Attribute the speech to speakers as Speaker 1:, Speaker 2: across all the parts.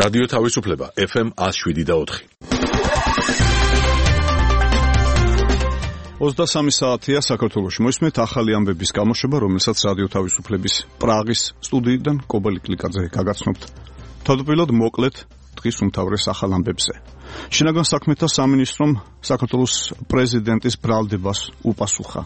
Speaker 1: რადიო თავისუფლება FM 107.4.
Speaker 2: 23 საათია საქართველოში. მოისმენთ ახალი ამბების გამოშვება, რომელსაც რადიო თავისუფლების პრაღის სტუდიიდან კობალი კლიკაძე გაგაცნობთ. თავდაპირველად მოკლედ დღის უმთავრეს ახალ ამბებზე. შინაგან საქმეთა სამინისტრომ საქართველოს პრეზიდენტის ბრალდებას უპასუხა.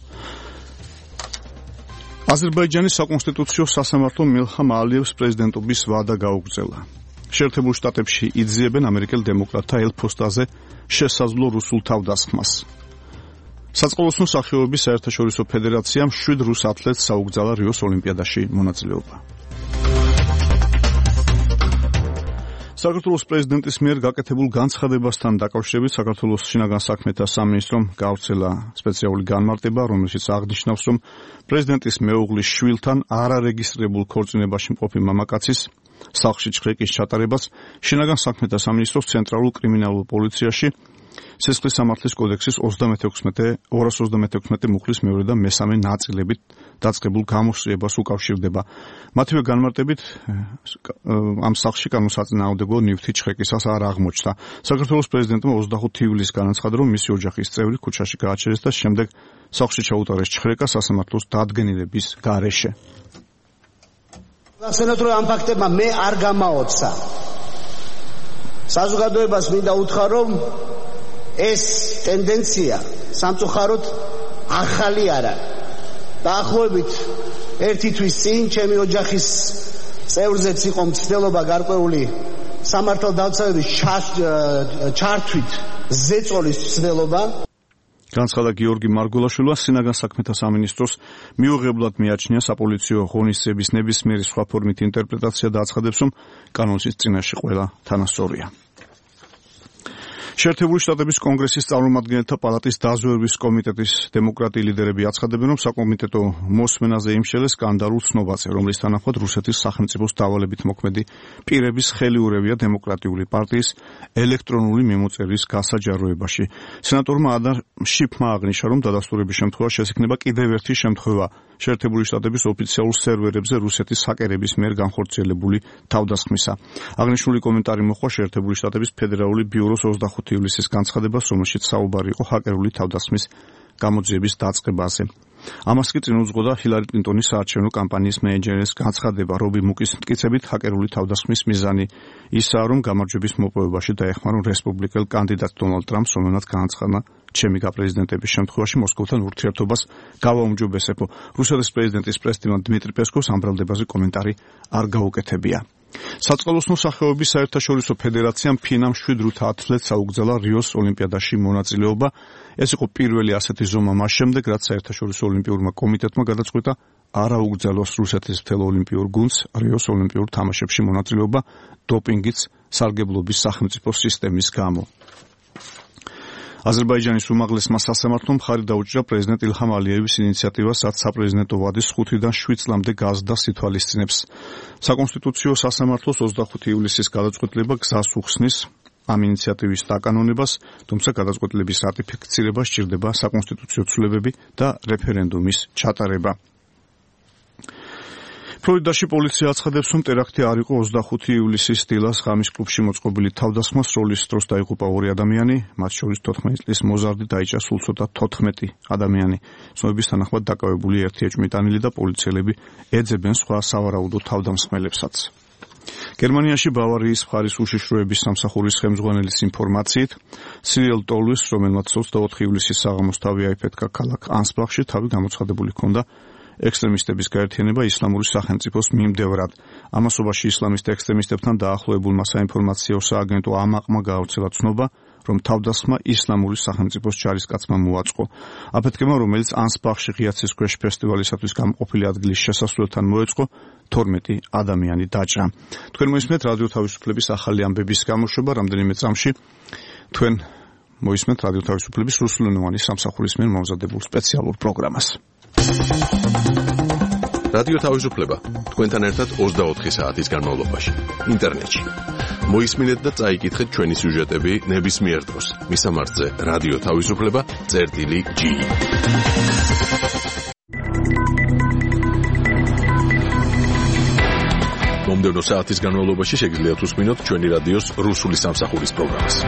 Speaker 2: აზერბაიჯანის საკონსტიტუციო სასამართლომ ილჰამ ალიევს პრეზიდენტობის ვადა გაუგრძელა. შეერთებულ შტატებში იძიებენ ამერიკელ დემოკრატთა ელფოსტაზე შესაძლო რუსულ თავდასხმას. საწყლოსნო სახეობების საერთაშორისო ფედერაციამ 7 რუს ათლეტს საუგზალა რიოს ოლიმპიადაში მონაწილეობა. საქართველოს პრეზიდენტის მიერ გაკეთებულ განცხადებასთან დაკავშირებით საქართველოს შინაგან საქმეთა სამინისტრომ გავრცელა სპეციალური განმარტება, რომელშიც აღნიშნავს, რომ პრეზიდენტის მეუღლის შვილთან არარეგისტრირებულ ქორწინებაში მყოფი მამაკაცის სახლში ჩხრეკის ჩატარებას შინაგან საქმეთა სამინისტროს ცენტრალურ კრიმინალურ პოლიციაში სისხლის სამართლის კოდექსის 236 მუხლის მეორე და მესამე ნაწილებით დაწყებულ გამოსწრებას უკავშირდება. მათივე განმარტებით ამ სახლში კანონსაწინააღმდეგო ნივთი ჩხრეკისას არ აღმოჩნდა. საქართველოს პრეზიდენტმა 25 ივლისს განაცხადა, რომ მისი ოჯახის წევრი ქუჩაში გააჩერეს და შემდეგ სახლში ჩაუტარეს ჩხრეკა სასამართლოს დადგენილების გარეშე.
Speaker 3: გახსენოთ, რომ ამ ფაქტებმა მე არ გამაოცა. საზოგადოებას მინდა უთხრა, რომ ეს ტენდენცია სამწუხაროდ ახალი არა. დაახლოებით 1 თვის წინ ჩემი ოჯახის წევრზეც იყო მცდელობა გარკვეული სამართალდამცავების ჩართვით ზეწოლის მცდელობა.
Speaker 2: განცხადა გიორგი მარგულაშვილმა. შინაგან საქმეთა სამინისტროს მიუღებლად მიაჩნია საპოლიციო ღონისძიების ნებისმიერი სხვა ფორმით ინტერპრეტაცია და აცხადებს, რომ კანონის წინაშე ყველა თანასწორია. შეერთებული შტატების კონგრესის წარმომადგენელთა პალატის დაზვერვის კომიტეტის დემოკრატი ლიდერები აცხადებენ, რომ საკომიტეტო მოსმენაზე იმშელეს სკანდალურ ცნობაზე, რომლის თანახმად რუსეთის სახელმწიფოს დავალებით მოქმედი პირების ხელიურევია დემოკრატიული პარტიის ელექტრონული მიმოწერის გასაჯაროებაში. სენატორმა ადარ შიფმა აღნიშნა, რომ დადასტურების შემთხვევაში შესაძლოა კიდევ ერთი შემთხვევა შეერთებული შტატების ოფიციალურ სერვერებზე რუსეთის ჰაკერების მიერ განხორციელებული თავდასხმისა. აღნიშნული კომენტარი მოხდა შეერთებული შტატების ფედერალური ბიუროს 25 ივლისის განცხადებას, რომელშიც საუბარი იყო ჰაკერული თავდასხმის გამოძიების დაწყებაზე. ამას კი წინ უძღოდა ჰილარი კლინტონის საარჩევნო კამპანიის მენეჯერის განცხადება, რობი მუკის მტკიცებით ჰაკერული თავდასხმის მიზანი ისაა, რომ გამარჯვების მოპოვებაში დაეხმარონ რესპუბლიკელ კანდიდატ დონალდ ტრამპს, რომელმაც განაცხადა ჩემი გაპრეზიდენტების შემთხვევაში მოსკოვთან ურთიერთობას გავაუმჯობესებო. რუსეთის პრეზიდენტის პრესდივან დმიტრი პესკოვს ამ ბრალდებაზე კომენტარი არ გაუკეთებია. საწყლოსნო სახეობების საერთაშორისო ფედერაციამ ფინამ 7 რუთ ათლეტს საუგზალა რიოს ოლიმპიადაში მონაწილეობა. ეს იყო პირველი ასეთი ზომა მას შემდეგ, რაც საერთაშორისო ოლიმპიურმა კომიტეტმა გადაწყვიტა არ აუგზავნოს რუსეთის მთელ ოლიმპიურ გუნდს რიოს ოლიმპიურ თამაშებში მონაწილეობა დოპინგის სარგებლობის სახელმწიფო სისტემის გამო. აზერბაიჯანის უმაღლესმა სასამართლომ მხარი დაუჭირა პრეზიდენტ ილჰამ ალიევის ინიციატივას, რაც საპრეზიდენტო ვადის 5-დან 7 წლამდე გაზრდას ითვალისწინებს. საკონსტიტუციო სასამართლოს 25 ივლისის გადაწყვეტილება გზას უხსნის ამ ინიციატივის დაკანონებას, თუმცა გადაწყვეტილების რატიფიცირება სჭირდება საკონსტიტუციო ცვლილებები და რეფერენდუმის ჩატარება. ფლორიდაში პოლიცია აცხადებს, რომ ტერაქტი არ იყო 25 ივლისის დილას ღამის კლუბში მოწყობილი თავდასხმა სროლის დროს დაიღუპა 2 ადამიანი, მათ შორის 14 წლის მოზარდი დაიჭრა სულ ცოტა 14 ადამიანი. ცნობების თანახმად დაკავებული ერთი ეჭვმიტანილი და პოლიციელები ეძებენ სხვა სავარაუდო თავდამსხმელებსაც. გერმანიაში ბავარიის მხარის უშიშროების სამსახურის ხელმძღვანელის ინფორმაციით, სირიელ ტოლვის, რომელმაც 24 ივლისის საღამოს თავი აიფეთქა ქალაქ ანსბახში, თავი გამოცხადებული ჰქონდა ექსტრემისტების გაერთიანება ისლამური სახელმწიფოს მიმდევრად. ამასობაში ისლამისტ ექსტრემისტებთან დაახლოებულმა საინფორმაციო სააგენტო ამაყმა გაავრცელა ცნობა, რომ თავდასხმა ისლამური სახელმწიფოს ჯარისკაცმა მოაწყო. აფეთქება, რომელიც ანსბახში ღიაცის ქვეშ ფესტივალისათვის გამყოფილი ადგილის შესასვლელთან მოეწყო, 12 ადამიანი დაჭრა. თქვენ მოისმენთ რადიო თავისუფლების ახალი ამბების გამოშვება, რამდენიმე წამში თქვენ მოისმენთ რადიო თავისუფლების რუსულენოვანი სამსახურის მიერ მომზადებულ სპეციალურ პროგრამას.
Speaker 1: რადიო თავისუფლება თქვენთან ერთად 24 საათის განმავლობაში ინტერნეტში. მოისმინეთ და წაიკითხეთ ჩვენი სიუჟეტები ნებისმიერ დროს. მისამართზე რადიო თავისუფლება.g. მომდევნო საათის განმავლობაში შეგიძლიათ უსმინოთ ჩვენი რადიოს რუსული სამსახურის პროგრამას.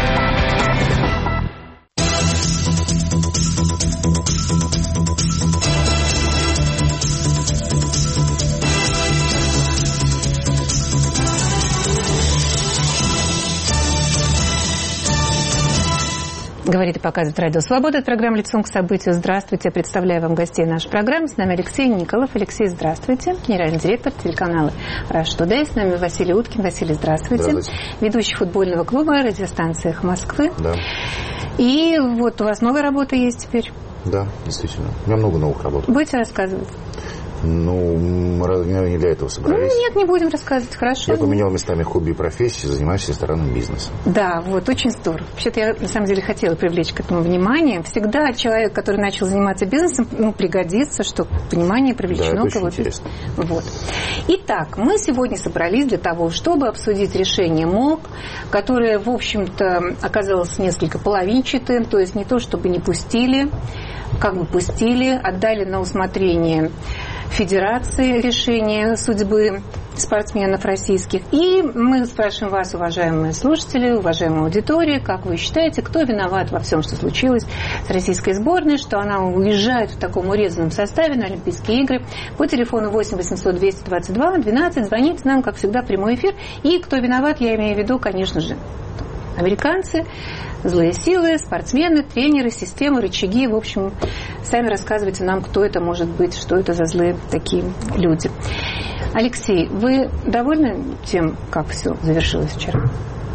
Speaker 4: Говорит и показывает Радио Свобода. Это программа «Лицом к событию». Здравствуйте. Представляю вам гостей нашей программы. С нами Алексей Николов. Алексей, здравствуйте. Генеральный директор телеканала «Rush Today». С нами Василий Уткин. Василий, здравствуйте.
Speaker 5: Здравствуйте.
Speaker 4: Ведущий футбольного клуба «Радиостанция «Эхо Москвы».
Speaker 5: Да.
Speaker 4: И вот у вас новая работа есть теперь.
Speaker 5: Да, действительно. У меня много новых работ.
Speaker 4: Будете рассказывать?
Speaker 5: Ну, мы, наверное, не для этого собрались.
Speaker 4: Нет, не будем рассказывать, хорошо.
Speaker 5: Я поменял местами хобби и профессии, занимаюсь ресторанным бизнесом.
Speaker 4: Да, вот, очень здорово. Вообще-то я, на самом деле, хотела привлечь к этому внимание. Всегда человек, который начал заниматься бизнесом, пригодится, что внимание привлечено.
Speaker 5: Да, это очень интересно.
Speaker 4: Вот. Итак, мы сегодня собрались для того, чтобы обсудить решение МОК, которое, в общем-то, оказалось несколько половинчатым, то есть не то, чтобы не пустили, как бы пустили, отдали на усмотрение Федерации решение судьбы спортсменов российских. И мы спрашиваем вас, уважаемые слушатели, уважаемая аудитория, как вы считаете, кто виноват во всем, что случилось с российской сборной, что она уезжает в таком урезанном составе на Олимпийские игры? По телефону 8 800 222 12 звоните нам, как всегда, в прямой эфир. И кто виноват, я имею в виду, конечно же, американцы, злые силы, спортсмены, тренеры, системы, рычаги. В общем, сами рассказывайте нам, кто это может быть, что это за злые такие люди. Алексей, вы довольны тем, как все завершилось вчера?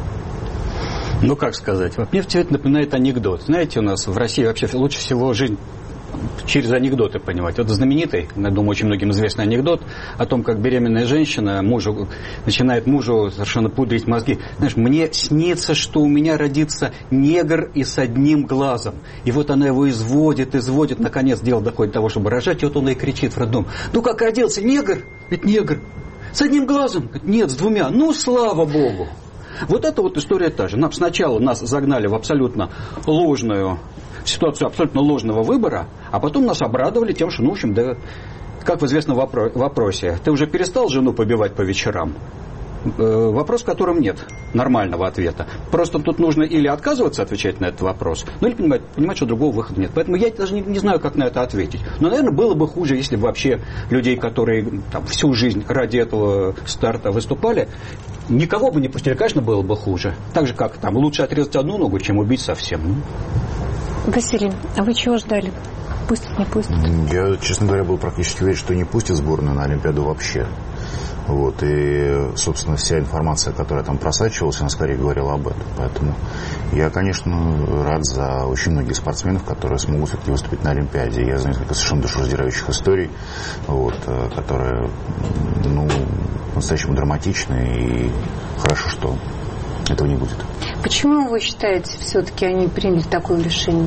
Speaker 6: Ну, как сказать? Мне все это напоминает анекдот. Знаете, у нас в России вообще лучше всего жизнь через анекдоты понимать. Вот знаменитый, я думаю, очень многим известный анекдот о том, как беременная женщина начинает мужу совершенно пудрить мозги. Знаешь, мне снится, что у меня родится негр и с одним глазом. И вот она его изводит, наконец дело доходит до того, чтобы рожать, и вот он и кричит в роддом: ну как родился негр? Ведь негр. С одним глазом? Нет, с двумя. Ну, слава Богу. Вот эта вот история та же. Сначала нас загнали в абсолютно ложную ситуацию, абсолютно ложного выбора, а потом нас обрадовали тем, что, ну, в общем, да, как в известном вопросе, ты уже перестал жену побивать по вечерам? Вопрос, в котором нет нормального ответа. Просто тут нужно или отказываться отвечать на этот вопрос, ну или понимать, что другого выхода нет. Поэтому я даже не знаю, как на это ответить. Но, наверное, было бы хуже, если бы вообще людей, которые там всю жизнь ради этого старта выступали, никого бы не пустили. Конечно, было бы хуже. Так же, как там лучше отрезать одну ногу, чем убить совсем.
Speaker 4: Василий, а вы чего ждали? Пустят, не пустят?
Speaker 5: Я, честно говоря, был практически уверен, что не пустят сборную на Олимпиаду вообще. Вот, и, собственно, вся информация, которая там просачивалась, она скорее говорила об этом. Поэтому я, конечно, рад за очень многих спортсменов, которые смогут все-таки выступить на Олимпиаде. Я знаю несколько совершенно душераздирающих историй, вот, которые, ну, по-настоящему драматичны, и хорошо, что этого не будет.
Speaker 4: Почему вы считаете, все-таки они приняли такое решение?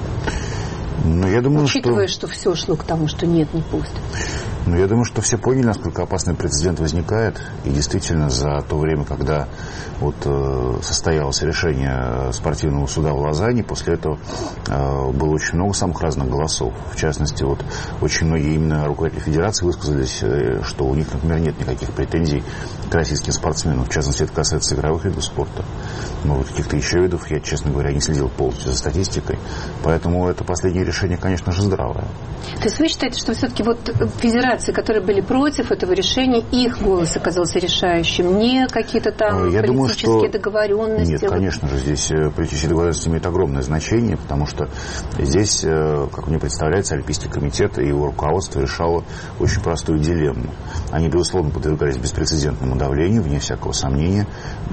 Speaker 5: Ну, я думаю,
Speaker 4: учитывая, что все шло к тому, что нет, не пустят.
Speaker 5: Ну, я думаю, что все поняли, насколько опасный прецедент возникает. И действительно, за то время, когда вот состоялось решение спортивного суда в Лозанне, после этого было очень много самых разных голосов. В частности, вот очень многие именно руководители федерации высказались, что у них, например, нет никаких претензий к российским спортсменам. В частности, это касается игровых видов спорта. Но вот каких-то еще видов я, честно говоря, не следил полностью за статистикой. Поэтому это последнее решение, конечно же, здравое.
Speaker 4: То есть вы считаете, что все-таки вот федерации, которые были против этого решения, их голос оказался решающим, не какие-то там политические договоренности?
Speaker 5: Нет, конечно же, здесь политические договоренности имеют огромное значение, потому что здесь, как мне представляется, Олимпийский комитет и его руководство решало очень простую дилемму. Они, безусловно, подвергались беспрецедентному давлению, вне всякого сомнения,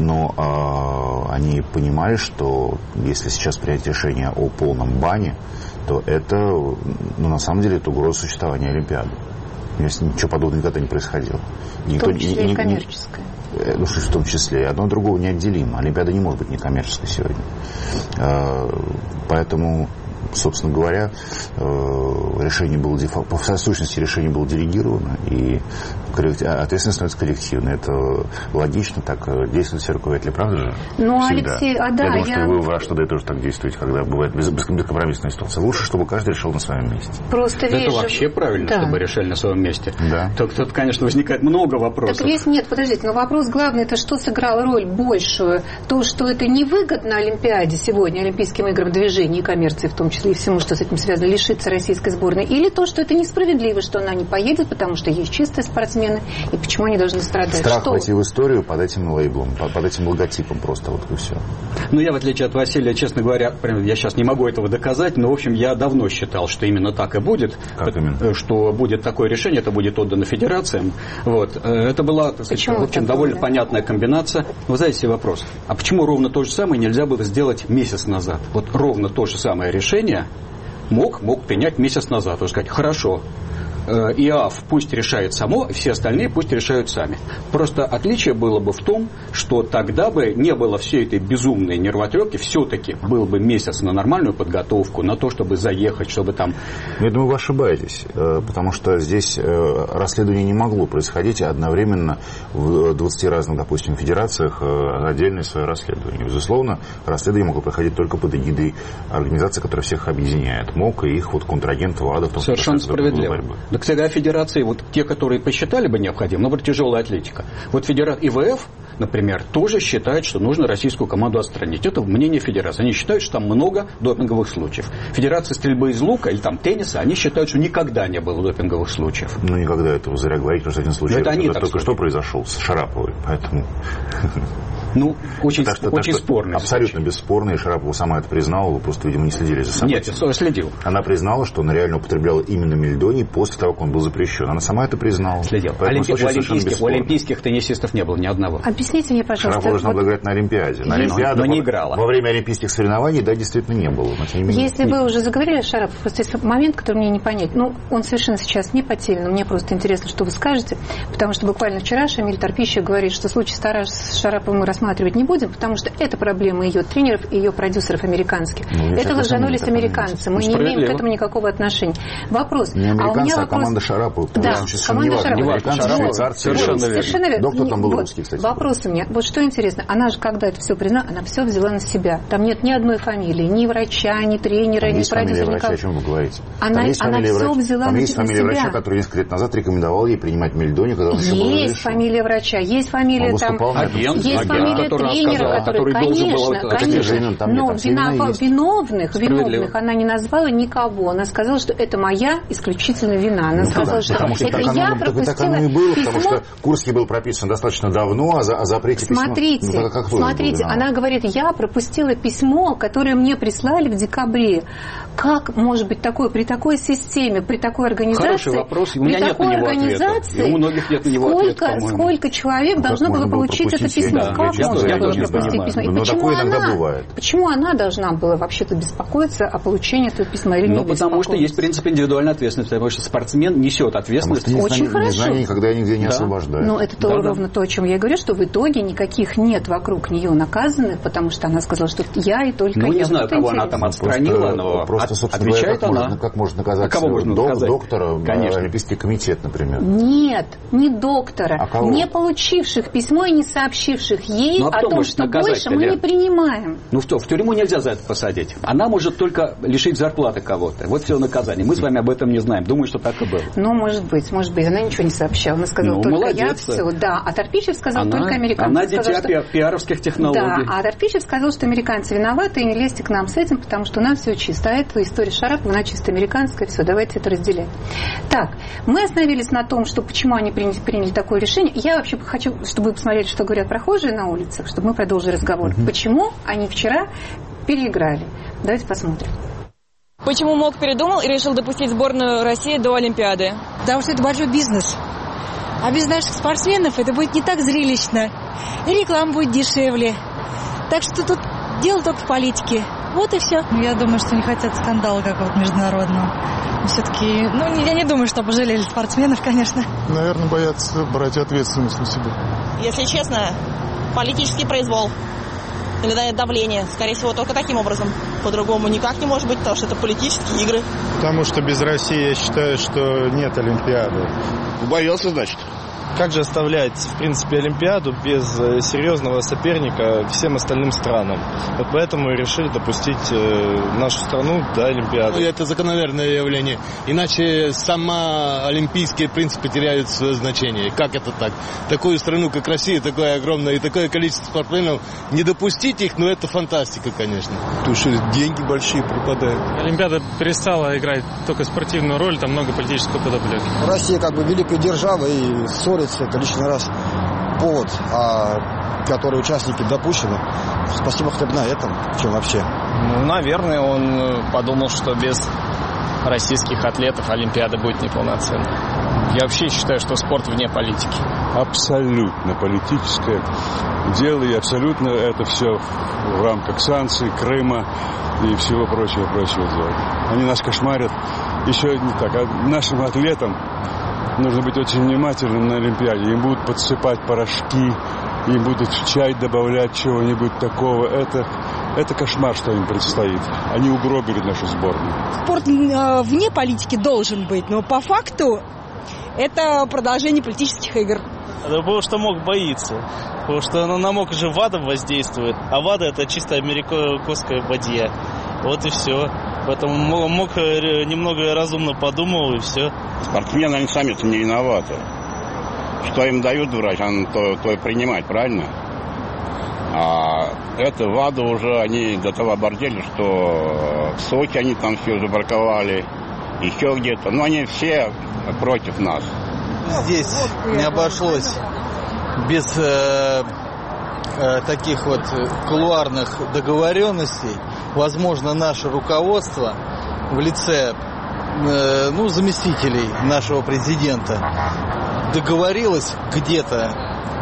Speaker 5: но они понимали, что если сейчас принять решение о полном бане, то это, ну, на самом деле, это угроза существования Олимпиады. Ничего подобного никогда не происходило.
Speaker 4: В том числе и коммерческое.
Speaker 5: Ну, в том числе. Одно от другого неотделимо. Олимпиада не может быть некоммерческой сегодня. Поэтому собственно говоря, решение было по сущности решение было делегировано, и ответственность становится коллективной. Это логично, так действуют все руководители, правда же?
Speaker 4: Ну, Алексей,
Speaker 5: я думаю, что вы в Раштаде тоже так действуете, когда бывает бескомпромиссная ситуация. Лучше, чтобы каждый решил на своем месте.
Speaker 4: Просто
Speaker 6: это вообще правильно, чтобы решали на своем месте.
Speaker 5: Да.
Speaker 6: Тут, конечно, возникает много вопросов.
Speaker 4: Так нет, подождите, но вопрос главный, это что сыграло роль большую? То, что это невыгодно Олимпиаде сегодня, Олимпийским играм, движению и коммерции, в том числе и всему, что с этим связано, лишиться российской сборной, или то, что это несправедливо, что она не поедет, потому что есть чистые спортсмены, и почему они должны страдать?
Speaker 5: Страх войти в историю под этим лейблом, под этим логотипом просто, вот и все.
Speaker 6: Ну, я, в отличие от Василия, честно говоря, я сейчас не могу этого доказать, но, в общем, я давно считал, что именно так и будет, что будет такое решение, это будет отдано федерациям. Вот. Это была, так сказать, в общем, довольно понятная комбинация. Вы знаете себе вопрос, а почему ровно то же самое нельзя было сделать месяц назад? Вот ровно то же самое решение мог принять месяц назад. То есть сказать, хорошо, ИАФ пусть решает само, все остальные пусть решают сами. Просто отличие было бы в том, что тогда бы не было всей этой безумной нервотрепки, все-таки был бы месяц на нормальную подготовку, на то, чтобы заехать, чтобы там...
Speaker 5: Я думаю, вы ошибаетесь, потому что здесь расследование не могло происходить одновременно в 20 разных, допустим, федерациях отдельное свое расследование. Безусловно, расследование могло проходить только под эгидой организации, которая всех объединяет. МОК и их контрагент ВАДА в том числе.
Speaker 6: Совершенно справедливо. Так всегда федерации, вот те, которые посчитали бы необходимым, например, тяжелая атлетика. Вот ИВФ, например, тоже считает, что нужно российскую команду отстранить. Это мнение федерации. Они считают, что там много допинговых случаев. Федерация стрельбы из лука или там тенниса, они считают, что никогда не было допинговых случаев.
Speaker 5: Ну, никогда этого зря говорить, потому что один случай только что произошел с Шараповой, поэтому...
Speaker 6: Ну, очень спорный.
Speaker 5: Абсолютно бесспорный, и Шарапова сама это признала, вы просто, видимо, не следили за событиями.
Speaker 6: Нет, я следил.
Speaker 5: Она признала, что она реально употребляла именно мельдоний после того, как он был запрещен. Она сама это признала.
Speaker 6: Следил. У олимпийских теннисистов не было ни одного.
Speaker 4: Объясните мне, пожалуйста.
Speaker 5: Шарапова должна была играть на Олимпиаде. На Олимпиаде,
Speaker 6: но не играла.
Speaker 5: Во время олимпийских соревнований, да, действительно не было.
Speaker 4: Если вы уже заговорили о Шарапове, просто есть момент, который мне не понять. Ну, он совершенно сейчас не по теме, но мне просто интересно, что вы скажете, потому что буквально вчера Шамиль Торпищев говорит, что случай с Шараповым мы рассматривать не будем, потому что это проблема ее тренеров и ее продюсеров американских. Это ложанулись американцы. Мы не имеем к этому никакого отношения. Вопрос.
Speaker 5: Не американцы, а команда Шарапова.
Speaker 4: Да, команда Шарапова.
Speaker 5: Американцы, швейцарцы.
Speaker 6: Совершенно
Speaker 4: верно.
Speaker 5: Доктор там был русский, кстати.
Speaker 4: Вопрос у меня. Вот что интересно. Она же, когда это все признала, она все взяла на себя. Там нет ни одной фамилии. Ни врача, ни тренера, ни продюсера.
Speaker 5: О чем вы говорите?
Speaker 4: Она все взяла на себя.
Speaker 5: Там есть фамилия врача, который несколько лет назад рекомендовал ей принимать мельдоний, когда он еще был разрешен.
Speaker 4: Есть фамилия врача, есть фамилия там... Есть фамилия тренера, который, конечно, но виновных она не назвала никого. Она сказала, что это моя исключительно вина. Она сказала, что это я пропустила
Speaker 5: так оно и было, потому что Курский был прописан достаточно давно, о запрете письма...
Speaker 4: Смотрите, она говорит, я пропустила письмо, которое мне прислали в декабре. Как может быть такое при такой системе, при такой организации?
Speaker 6: Хороший вопрос, у меня нет на него ответа. У многих нет на него ответа, по-моему.
Speaker 4: Сколько человек должно было получить это письмо? Как можно было пропустить письмо? И почему она должна была вообще-то беспокоиться о получении этого письма или не беспокоиться?
Speaker 6: Потому что есть принцип индивидуальной ответственности, потому что спортсмен несет ответственность.
Speaker 4: Очень хорошо.
Speaker 5: Незнание никогда нигде не освобождает.
Speaker 4: Но это ровно то, о чем я говорю, что в итоге никаких нет вокруг нее наказанных, потому что она сказала, что я и только я.
Speaker 6: Ну, не знаю, кого она там отстранила, но отвечает она.
Speaker 5: Как можно наказать доктора, Олимпийский комитет, например?
Speaker 4: Нет, не доктора, не получивших письмо и не сообщивших ей о том, что больше мы не принимаем.
Speaker 6: Ну что, в тюрьму нельзя за это посадить. Она может только лишить зарплаты кого-то. Вот все наказание. Мы с вами об этом не знаем. Думаю, что так и было.
Speaker 4: Ну, может быть. Она ничего не сообщала. Она сказала, только молодец. Я все. Да, а Торпищев сказал, только американцы.
Speaker 6: Она дитя пиаровских технологий.
Speaker 4: Да, а Торпищев сказал, что американцы виноваты, и не лезьте к нам с этим, потому что у нас все чисто. А эта история Шарапова, она чисто американская. Все, давайте это разделять. Так, мы остановились на том, что почему они приняли такое решение. Я вообще хочу, чтобы вы посмотрели, что говорят прохожие на улицах, чтобы мы продолжили разговор. Почему они вчера переиграли? Давайте посмотрим.
Speaker 7: Почему МОК передумал и решил допустить сборную России до Олимпиады?
Speaker 8: Потому что это большой бизнес. А без наших спортсменов это будет не так зрелищно. И реклама будет дешевле. Так что тут дело только в политике. Вот и все.
Speaker 9: Я думаю, что не хотят скандала какого-то международного. Все-таки, я не думаю, что пожалели спортсменов, конечно.
Speaker 10: Наверное, боятся брать ответственность на себя.
Speaker 7: Если честно, политический произвол.
Speaker 10: или давление. Скорее всего, только таким образом. По-другому никак не может быть, потому что это политические игры.
Speaker 11: Потому что без России, я считаю, что нет Олимпиады.
Speaker 12: Боялся, значит.
Speaker 13: Как же оставлять, в принципе, Олимпиаду без серьезного соперника всем остальным странам? Вот поэтому и решили допустить нашу страну до Олимпиады.
Speaker 12: Это закономерное явление. Иначе сама олимпийские принципы теряют свое значение. Как это так? Такую страну, как Россия, такое огромное и такое количество спортсменов, не допустить их, это фантастика, конечно.
Speaker 14: Потому что деньги большие пропадают.
Speaker 15: Олимпиада перестала играть только спортивную роль, там много политического подоплеки.
Speaker 16: Россия как бы великая держава и ссорится. Это лишний раз повод, который участники допущены. Спасибо хотя бы на этом, чем вообще.
Speaker 17: Наверное, он подумал, что без российских атлетов Олимпиада будет неполноценной. Я вообще считаю, что спорт вне политики.
Speaker 18: Абсолютно политическое дело, и абсолютно это все в рамках санкций, Крыма и всего прочего дела. Они нас кошмарят. Еще не так, а нашим атлетам нужно быть очень внимательным на Олимпиаде. Им будут подсыпать порошки, им будут в чай добавлять чего-нибудь такого. Это кошмар, что им предстоит. Они угробили нашу сборную.
Speaker 19: Спорт вне политики должен быть, но по факту это продолжение политических игр.
Speaker 20: Потому что МОК боится. Потому что на МОК же ВАДА воздействует. А ВАДА это чисто американская бадья. Вот и все. Поэтому МОК немного разумно подумал, и все.
Speaker 21: Спортсмены, они сами-то не виноваты. Что им дают врач, то и принимать, правильно? А это ВАДА уже, они до того обордели, что в Сочи они там все забраковали, еще где-то. Но они все против нас.
Speaker 22: Здесь не обошлось без таких вот кулуарных договоренностей. Возможно, наше руководство в лице заместителей нашего президента договорилось где-то,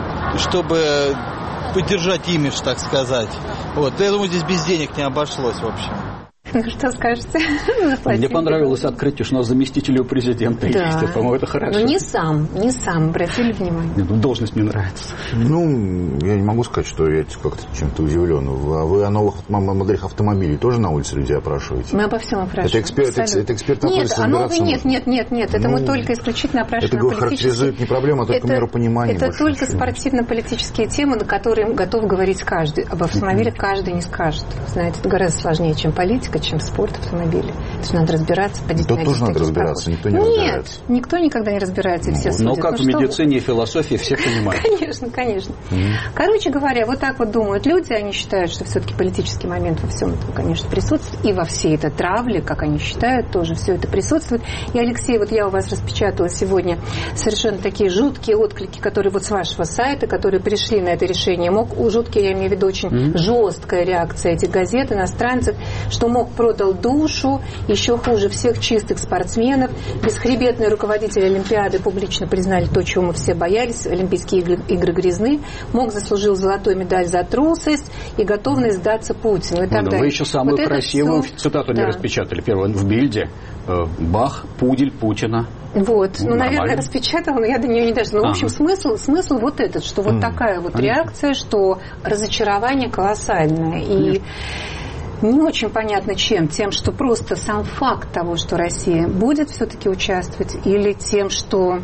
Speaker 22: чтобы поддержать имидж, так сказать. Я думаю, здесь без денег не обошлось, в общем.
Speaker 4: Ну, что скажете?
Speaker 6: Мне понравилось открытие, что у нас заместитель у президента есть. По-моему, это хорошо.
Speaker 4: Но не сам, обратили внимание.
Speaker 6: Должность мне нравится.
Speaker 5: Я не могу сказать, что я как-то чем-то удивлен. А вы о новых моделях автомобилей тоже на улице людей опрашиваете?
Speaker 4: Мы обо всем опрашиваем.
Speaker 5: Это эксперт на
Speaker 4: Нет, нет. Это мы только исключительно опрашиваем.
Speaker 5: Это характеризует не проблему, а только меру понимания.
Speaker 4: Это только спортивно-политические темы, на которые готов говорить каждый. Об автомобиле каждый не скажет. Знаете, это гораздо сложнее, чем политика, чем спорт, автомобили. Это же надо разбираться.
Speaker 5: Тут тоже надо разбираться, никто не разбирается.
Speaker 4: Нет, никто никогда не разбирается, и все судят.
Speaker 6: Но как в медицине и философии все понимают.
Speaker 4: Конечно. Короче говоря, вот так вот думают люди, они считают, что все-таки политический момент во всем этом, конечно, присутствует, и во всей этой травле, как они считают, тоже все это присутствует. И, Алексей, вот я у вас распечатала сегодня совершенно такие жуткие отклики, которые вот с вашего сайта, которые пришли на это решение МОК. Жуткие, я имею в виду, очень жесткая реакция этих газет, иностранцев, что МОК продал душу, еще хуже всех чистых спортсменов. Бесхребетные руководители Олимпиады публично признали то, чего мы все боялись. Олимпийские игры грязны. МОК заслужил золотую медаль за трусость и готовность сдаться Путину. И так далее.
Speaker 6: Вы еще самую красивую цитату не распечатали. Первую в Бильде. Бах, пудель Путина.
Speaker 4: Наверное, распечатала, но я до нее не дошла. В общем, смысл вот этот, что вот такая вот реакция, что разочарование колоссальное. И не очень понятно чем. Тем, что просто сам факт того, что Россия будет все-таки участвовать, или тем, что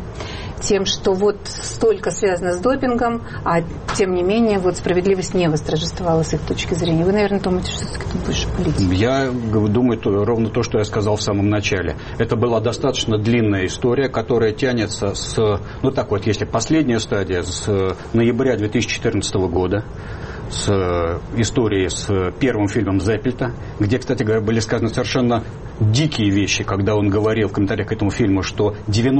Speaker 4: вот столько связано с допингом, а тем не менее вот справедливость не восторжествовала с их точки зрения. Вы, наверное, думаете, что это больше политика?
Speaker 6: Я думаю ровно то, что я сказал в самом начале. Это была достаточно длинная история, которая тянется если последняя стадия, с ноября 2014 года, с историей с первым фильмом Зеппельта, где, кстати говоря, были сказаны совершенно дикие вещи, когда он говорил в комментариях к этому фильму, что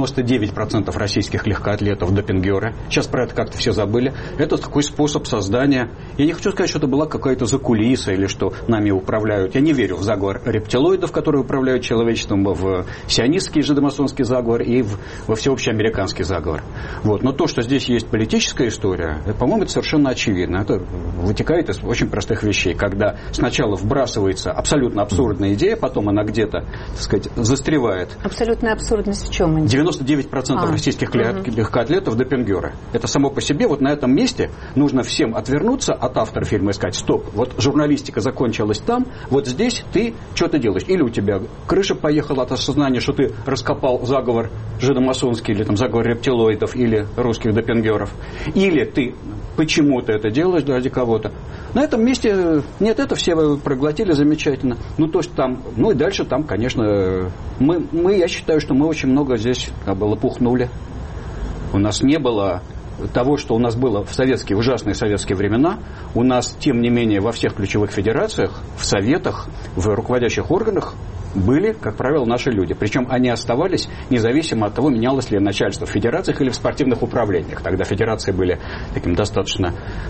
Speaker 6: 99% российских легкоатлетов допингеры. Сейчас про это как-то все забыли. Это такой способ создания. Я не хочу сказать, что это была какая-то закулиса или что нами управляют. Я не верю в заговор рептилоидов, которые управляют человечеством, в сионистский жидомасонский заговор и во всеобщий американский заговор. Но то, что здесь есть политическая история, по-моему, это совершенно очевидно. Это вытекает из очень простых вещей, когда сначала вбрасывается абсолютно абсурдная идея, потом она где-то, так сказать, застревает.
Speaker 4: Абсолютная абсурдность в чем?
Speaker 6: 99% российских легкоатлетов допингеры. Это само по себе, вот на этом месте нужно всем отвернуться от автора фильма и сказать: стоп, вот журналистика закончилась там, вот здесь ты что-то делаешь. Или у тебя крыша поехала от осознания, что ты раскопал заговор жидомасонский, или там заговор рептилоидов, или русских допингеров. Или ты почему-то это делаешь ради кого-то. На этом месте нет, это все проглотили замечательно. Ну, то, что там, ну и дальше там, конечно, я считаю, что мы очень много здесь лопухнули. У нас не было того, что у нас было в ужасные советские времена. У нас, тем не менее, во всех ключевых федерациях, в советах, в руководящих органах были, как правило, наши люди. Причем они оставались независимо от того, менялось ли начальство в федерациях или в спортивных управлениях. Тогда федерации были таким достаточно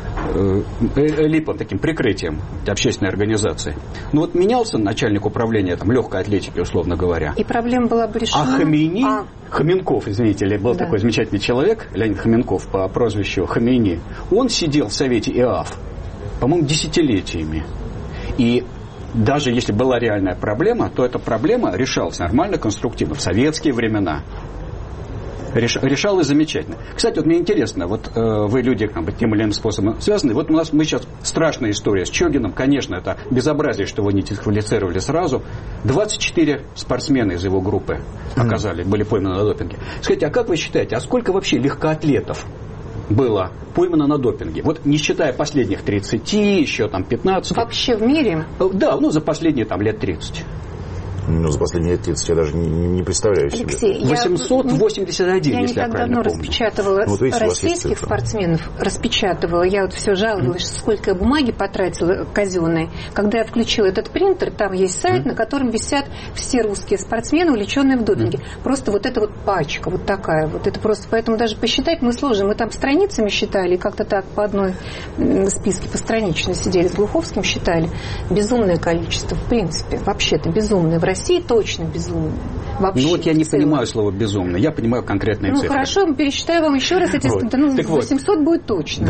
Speaker 6: таким прикрытием общественной организации. Ну вот менялся начальник управления легкой атлетики, условно говоря.
Speaker 4: И проблема была бы решена.
Speaker 6: А Хоменков, извините, был такой замечательный человек, Леонид Хоменков по прозвищу Хомейни. Он сидел в совете ИААФ, по-моему, десятилетиями. И даже если была реальная проблема, то эта проблема решалась нормально, конструктивно. В советские времена решалась замечательно. Кстати, вот мне интересно, вот вы люди тем или иным способом связаны. Вот мы сейчас страшная история с Чогином. Конечно, это безобразие, что его не дисквалифицировали сразу. 24 спортсмена из его группы были пойманы на допинге. Скажите, а как вы считаете, а сколько вообще легкоатлетов было поймано на допинге? Вот не считая последних 30, еще 15.
Speaker 4: Вообще в мире?
Speaker 6: Да, за последние лет 30.
Speaker 5: За последние лет 30 я даже не представляю себе.
Speaker 4: Алексей,
Speaker 6: 881,
Speaker 4: если я правильно помню. Я не так давно распечатывала российских спортсменов. Я вот все жаловалась, сколько бумаги потратила казенной. Когда я включила этот принтер, там есть сайт, на котором висят все русские спортсмены, увлеченные в допинге. Просто вот эта вот пачка, вот такая вот. Это просто, поэтому даже посчитать мы сложно. Мы там страницами считали, как-то так по одной списке постранично сидели, с Глуховским считали. Безумное количество, в принципе. Вообще-то безумное. В России точно безумно. Вообще,
Speaker 6: я не понимаю слово «безумно». Я понимаю конкретные цифры.
Speaker 4: Хорошо, пересчитаю вам еще раз эти... 800 будет точно.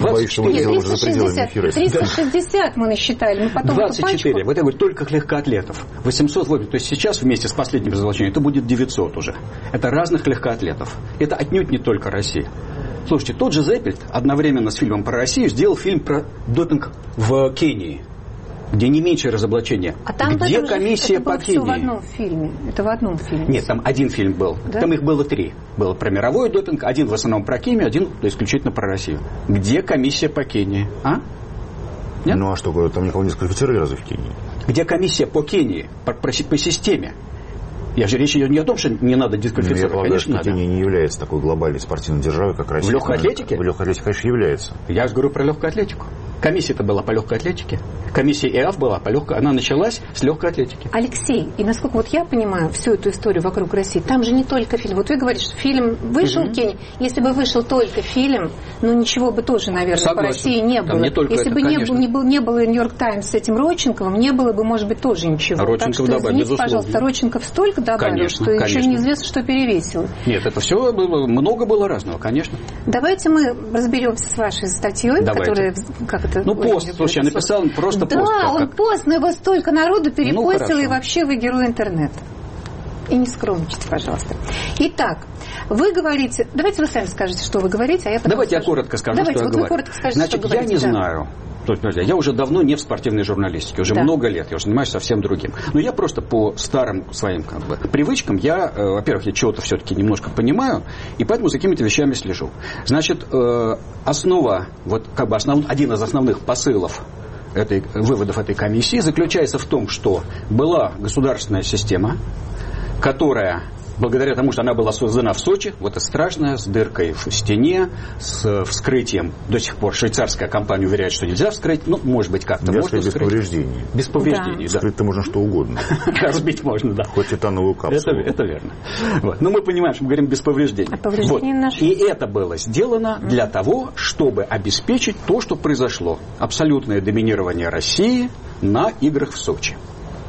Speaker 4: 360 мы насчитали. Мы потом
Speaker 6: 24. Вот я говорю, только легкоатлетов. 880. То есть сейчас вместе с последним разоблачением это будет 900 уже. Это разных легкоатлетов. Это отнюдь не только Россия. Слушайте, тот же Зеппельд одновременно с фильмом про Россию сделал фильм про допинг в Кении, где не меньшее разоблачение.
Speaker 4: А там
Speaker 6: где комиссия по Кении?
Speaker 4: В одном фильме. Это в одном фильме.
Speaker 6: Нет, там один фильм был. Да? Там их было 3. Было про мировой допинг, один в основном про Кению, один исключительно про Россию. Где комиссия по Кении? Нет?
Speaker 5: Ну а что, там никого не дисквалифицировали разве в Кении?
Speaker 6: Где комиссия по Кении? По системе. Речь идет не о том, что не надо дисквалифицировать.
Speaker 5: Я полагаю, что Кения не является такой глобальной спортивной державой, как Россия.
Speaker 6: В легкой атлетике?
Speaker 5: В легкой атлетике, конечно, является.
Speaker 6: Я же говорю про легкую атлетику. Комиссия-то была по легкой атлетике. Комиссия ИААФ была по легкой... Она началась с легкой атлетики.
Speaker 4: Алексей, и насколько я понимаю всю эту историю вокруг России, там же не только фильм. Вот вы говорите, что фильм вышел в Кении. Если бы вышел только фильм, ничего бы тоже, наверное, по России не было. Если бы не было «Нью-Йорк Таймс» с этим Родченковым, не было бы, может быть, тоже ничего.
Speaker 6: Родченков добавил,
Speaker 4: извините, пожалуйста, Родченков столько добавил, что еще неизвестно, что перевесило.
Speaker 6: Нет, это все было, много было разного, конечно.
Speaker 4: Давайте мы разберемся с вашей статьей, которая...
Speaker 6: пост, слушай, я написал просто пост.
Speaker 4: Да, он пост, но его столько народу перепостил, и вообще вы герой интернета. И не скромничайте, пожалуйста. Итак, вы говорите... Давайте вы сами скажете, что вы говорите, а я потом
Speaker 6: Давайте я коротко скажу, что я говорю.
Speaker 4: Вы коротко скажете,
Speaker 6: Значит,
Speaker 4: что говорите.
Speaker 6: Я не знаю... Я уже давно не в спортивной журналистике, уже много лет, я уже занимаюсь совсем другим. Но я просто по старым своим привычкам, во-первых, я чего-то все-таки немножко понимаю, и поэтому за какими-то вещами слежу. Значит, один из основных посылов выводов этой комиссии заключается в том, что была государственная система, которая... Благодаря тому, что она была создана в Сочи, вот это страшное, с дыркой в стене, с вскрытием. До сих пор швейцарская компания уверяет, что нельзя вскрыть. Может быть, как-то можно
Speaker 5: без повреждений.
Speaker 6: Без повреждений, да.
Speaker 5: Вскрыть-то можно что угодно.
Speaker 6: Разбить можно, да.
Speaker 5: Хоть титановую капсулу.
Speaker 6: Это верно. Но мы понимаем, что мы говорим без повреждений. И это было сделано для того, чтобы обеспечить то, что произошло. Абсолютное доминирование России на играх в Сочи.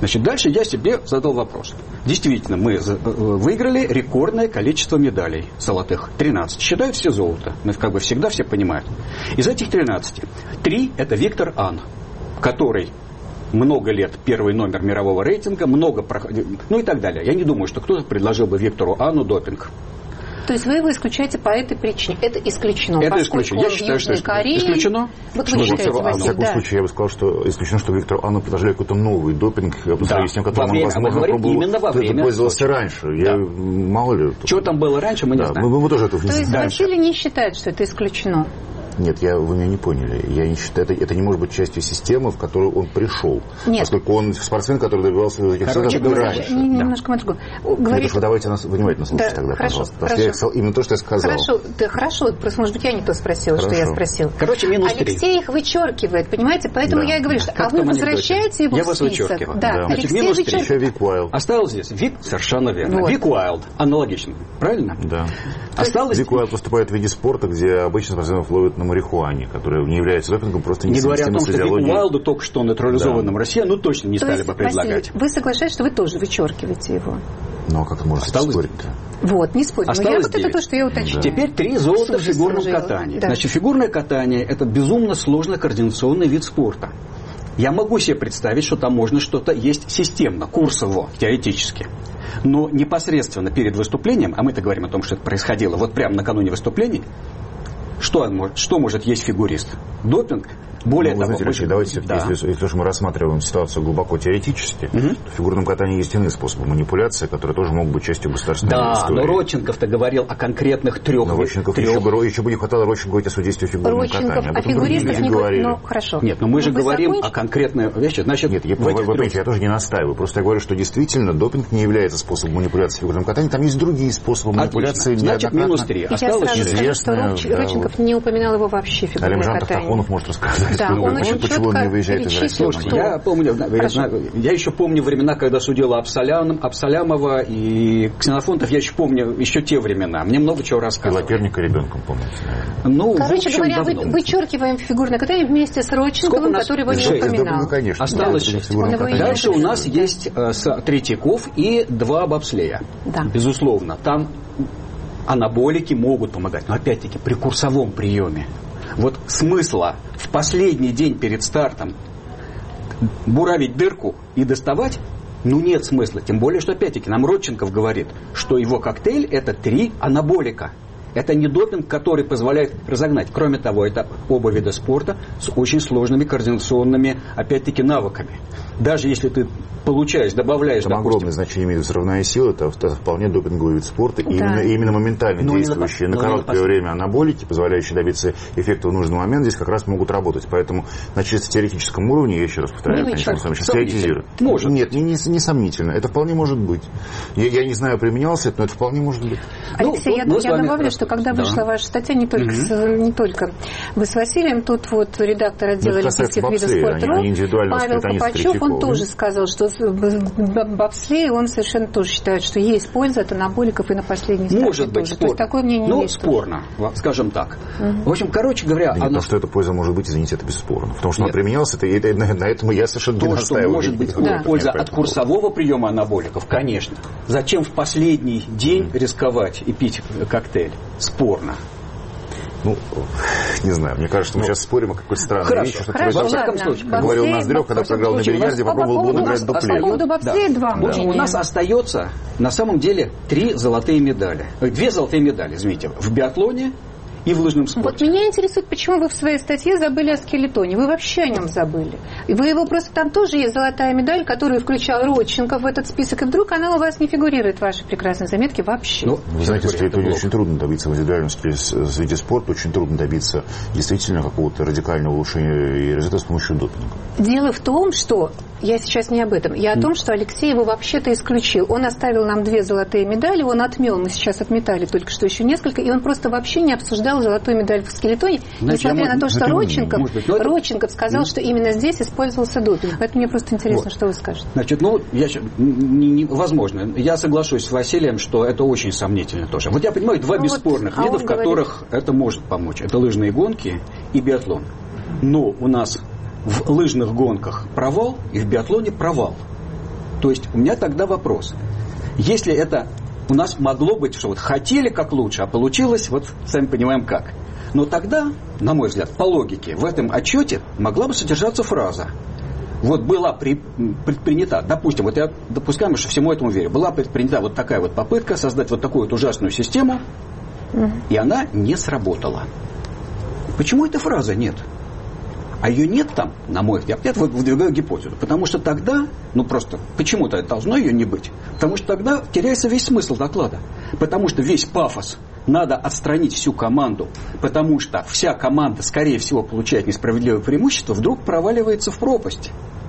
Speaker 6: Значит, дальше я себе задал вопрос. Действительно, мы выиграли рекордное количество медалей золотых. 13. Считают все золото. Как бы всегда все понимают. Из этих 13, 3 это Виктор Ан, который много лет первый номер мирового рейтинга, ну и так далее. Я не думаю, что кто-то предложил бы Виктору Ану допинг.
Speaker 4: То есть вы его исключаете по этой причине. Это исключено.
Speaker 6: Это исключено. Я считаю, что исключено.
Speaker 4: Вот вы считаете,
Speaker 5: в всяком случае, я бы сказал, что исключено, что Виктору Ану предложили какой-то новый допинг, по сравнению с тем, которым он, возможно, пользовался раньше. Я, мало ли.
Speaker 6: Что там было раньше, мы не знаем.
Speaker 5: Мы тоже этого не знаем.
Speaker 4: То есть Василий не считает, что это исключено?
Speaker 5: Нет, вы меня не поняли. Я не считаю, это не может быть частью системы, в которую он пришел. Нет. Поскольку он спортсмен, который добивался этих центров раньше.
Speaker 4: Немножко о другом.
Speaker 5: Нет, давайте нас внимательно слушать тогда, пожалуйста. Потому что я сказал именно то, что я сказал.
Speaker 4: Хорошо, просто, может быть, я не то спросила, что я спросила.
Speaker 6: Короче, минус 3.
Speaker 4: Алексей их вычеркивает, понимаете? Поэтому я и говорю, что вы возвращаете его в список.
Speaker 6: Я вас вычеркиваю.
Speaker 4: Да,
Speaker 6: Алексей вычеркивает.
Speaker 5: Еще Вик Уайлд.
Speaker 6: Осталось здесь Вик, совершенно верно. Вик Уайлд, аналогично. Правильно?
Speaker 5: Да.
Speaker 6: Осталось...
Speaker 5: Вик Уайлд поступает в виде спорта, где обычно спортсменов ловят на марихуане, которая не является допингом, просто
Speaker 6: не говоря о том, что Вик Уайлду только что натурализованным Россия, точно не стали бы предлагать.
Speaker 4: Василий, вы соглашаетесь, что вы тоже вычеркиваете его?
Speaker 5: Ну, а как можно спорить-то?
Speaker 4: Вот, не спорим. Это то, что я уточнила.
Speaker 6: Теперь 3 золота в фигурном катании. Да. Значит, фигурное катание – это безумно сложный координационный вид спорта. Я могу себе представить, что там можно что-то есть системно, курсово, теоретически. Но непосредственно перед выступлением, а мы-то говорим о том, что это происходило вот прямо накануне выступлений, что может есть фигурист? Допинг? Более того,
Speaker 5: давайте, если уж мы рассматриваем ситуацию глубоко теоретически, то в фигурном катании есть иные способы манипуляции, которые тоже могут быть частью государственной истории.
Speaker 6: Да, но Родченков-то говорил о конкретных 3.
Speaker 5: Но Родченков еще бы не хватало Родченкову говорить о судействе в фигурном катании.
Speaker 4: О фигуристах не говорили. Ну, хорошо.
Speaker 6: Нет, но мы же говорим о конкретной вещи. Значит,
Speaker 5: нет, вы понимаете, я тоже не настаиваю. Просто я говорю, что действительно допинг не является способом манипуляции в фигурном катании. Там есть другие способы манипуляции.
Speaker 6: Значит, минус 3.
Speaker 4: Осталось известно, что Родченков не упоминал его вообще в фигурном катании.
Speaker 5: Алимжан Тахтахонов может рассказать.
Speaker 4: Да, он очень
Speaker 5: почему он не выезжает из России?
Speaker 6: Я еще помню времена, когда судила Абсалямова и Ксенофонтов. Я еще помню те времена. Мне много чего рассказывали.
Speaker 5: Лаперника ребенком, помните.
Speaker 4: Короче говоря, вычеркиваем фигурное катание вместе с Родченковым, который его не упоминал.
Speaker 5: Конечно.
Speaker 6: Осталось 6. Дальше у нас есть Третьяков и 2 бобслея. Безусловно. Там анаболики могут помогать. Но опять-таки при курсовом приеме. Вот смысла в последний день перед стартом буравить дырку и доставать, нет смысла. Тем более, что опять-таки нам Родченков говорит, что его коктейль – это 3 анаболика. Это не допинг, который позволяет разогнать. Кроме того, это оба вида спорта с очень сложными координационными, опять-таки, навыками. Даже если ты получаешь, добавляешь...
Speaker 5: Там огромное значение имеет взрывная сила, это вполне допинговый вид спорта. Да. Именно моментально действующие на короткое время анаболики, позволяющие добиться эффекта в нужный момент, здесь как раз могут работать. Поэтому на чисто теоретическом уровне, я еще раз повторяю, конечно, сейчас теоретизирую.
Speaker 6: Может.
Speaker 5: Нет, несомнительно. Это вполне может быть. Я не знаю, применялся это, но это вполне может быть.
Speaker 4: Алексей, я добавлю, что когда вышла ваша статья, не только вы с Василием, тут вот редактор отдела олимпийских видов спорта Павел Копачев, он тоже сказал, что бобслей, он совершенно тоже считает, что есть польза от анаболиков и на последней стадии.
Speaker 6: Может быть,
Speaker 4: тоже. То есть такое мнение есть.
Speaker 6: Спорно, скажем так. В общем, короче говоря...
Speaker 5: Потому что эта польза может быть, извините, это бесспорно. Потому что он применялся, на этом я совершенно не настаиваю.
Speaker 6: Может быть польза от курсового приема анаболиков, конечно. Зачем в последний день рисковать и пить коктейль? Спорно.
Speaker 5: Не знаю, мне кажется, что мы сейчас спорим о какой-то странной вещи.
Speaker 4: Ладно.
Speaker 5: Говорил Ноздрев, когда проиграл на бильярде, попробовал бы он играть дуплет.
Speaker 4: По поводу бобслея 2 мнения.
Speaker 6: У нас остается, на самом деле, 3 золотые медали. 2 золотые медали, извините, в биатлоне и в лыжном спорте.
Speaker 4: Вот меня интересует, почему вы в своей статье забыли о скелетоне. Вы вообще о нем забыли. Вы его просто... Там тоже есть золотая медаль, которую включал Родченков в этот список, и вдруг она у вас не фигурирует в вашей прекрасной заметке вообще.
Speaker 5: Вы знаете, скелетоне очень трудно добиться в индивидуальности в виде спорта, очень трудно добиться действительно какого-то радикального улучшения и результата с помощью допинга.
Speaker 4: Дело в том, что... Я сейчас не об этом. Я о том, что Алексей его вообще-то исключил. Он оставил нам 2 золотые медали, он отмел, мы сейчас отметали только что еще несколько, и он просто вообще не обсуждал золотую медаль в скелетоне, несмотря на то, что Родченков сказал, что именно здесь использовался допинг. Поэтому мне просто интересно, что вы скажете.
Speaker 6: Значит, возможно. Я соглашусь с Василием, что это очень сомнительно тоже. Вот я понимаю 2 бесспорных вида, в которых это может помочь. Это лыжные гонки и биатлон. Но у нас в лыжных гонках провал и в биатлоне провал. То есть у меня тогда вопрос. Если это у нас могло быть, что вот хотели как лучше, а получилось, вот сами понимаем как. Но тогда, на мой взгляд, по логике, в этом отчете могла бы содержаться фраза. Вот была предпринята, допустим, вот я допускаю, что всему этому верю, была предпринята вот такая вот попытка создать вот такую вот ужасную систему, и она не сработала. Почему этой фразы нет? А ее нет там, на мой взгляд, я выдвигаю гипотезу. Потому что тогда, просто почему-то должно ее не быть. Потому что тогда теряется весь смысл доклада. Потому что весь пафос надо отстранить всю команду, потому что вся команда, скорее всего, получает несправедливое преимущество, вдруг проваливается в пропасть.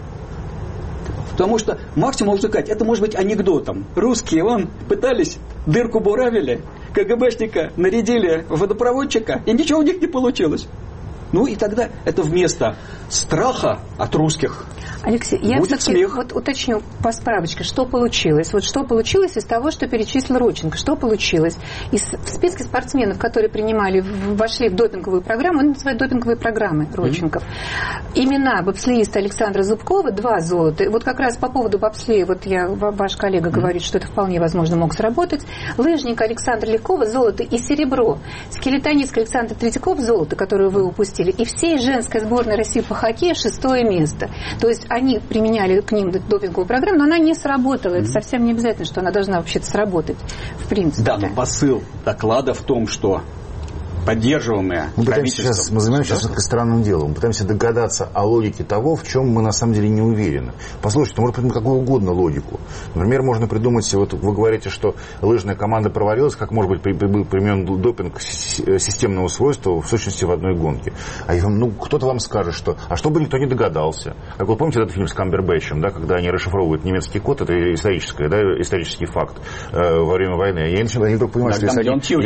Speaker 6: Потому что максимум можно сказать, это может быть анекдотом. Русские, пытались, дырку буравили, КГБшника нарядили водопроводчика, и ничего у них не получилось. И тогда это вместо страха от русских
Speaker 4: Алексей, я
Speaker 6: будет смех.
Speaker 4: Вот уточню по справочке, что получилось. Вот что получилось из того, что перечислил Родченко. Что получилось? В списке спортсменов, которые вошли в допинговую программу, он называет допинговые программы Родченков. Имена бобслеиста Александра Зубкова, 2 золота. Вот как раз по поводу бобслея, ваш коллега говорит, что это вполне возможно мог сработать. Лыжник Александра Легкова, золото и серебро. Скелетонист Александр Третьяков, золото, которое вы упустили. И всей женской сборной России по хоккею 6-е место. То есть они применяли к ним допинговую программу, но она не сработала. Это совсем не обязательно, что она должна вообще-то сработать, в принципе.
Speaker 6: Да, но посыл доклада в том, что поддерживаемые правительством...
Speaker 5: Мы занимаемся сейчас странным делом. Мы пытаемся догадаться о логике того, в чем мы на самом деле не уверены. Послушайте, можно придумать какую угодно логику. Например, можно придумать, вот вы говорите, что лыжная команда провалилась, как может быть применен допинг системного свойства в сущности в одной гонке. Кто-то вам скажет, что... А что бы никто не догадался? Как вы помните этот фильм с Камбербэтчем, да, когда они расшифровывают немецкий код, это исторический факт во время войны. Я не только понимаю, что...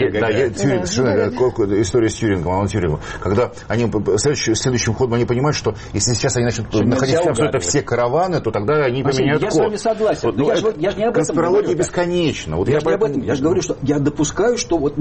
Speaker 5: История с Тьюрингом, Алан Тьюрингом, когда они следующим ходом они понимают, что если сейчас они начнут находить абсолютно все караваны, то тогда они поменяют код.
Speaker 6: Я с вами согласен. Я же не об этом
Speaker 5: конспирология
Speaker 6: говорю.
Speaker 5: Бесконечна.
Speaker 6: Я же не об этом. Я же говорю, что я допускаю,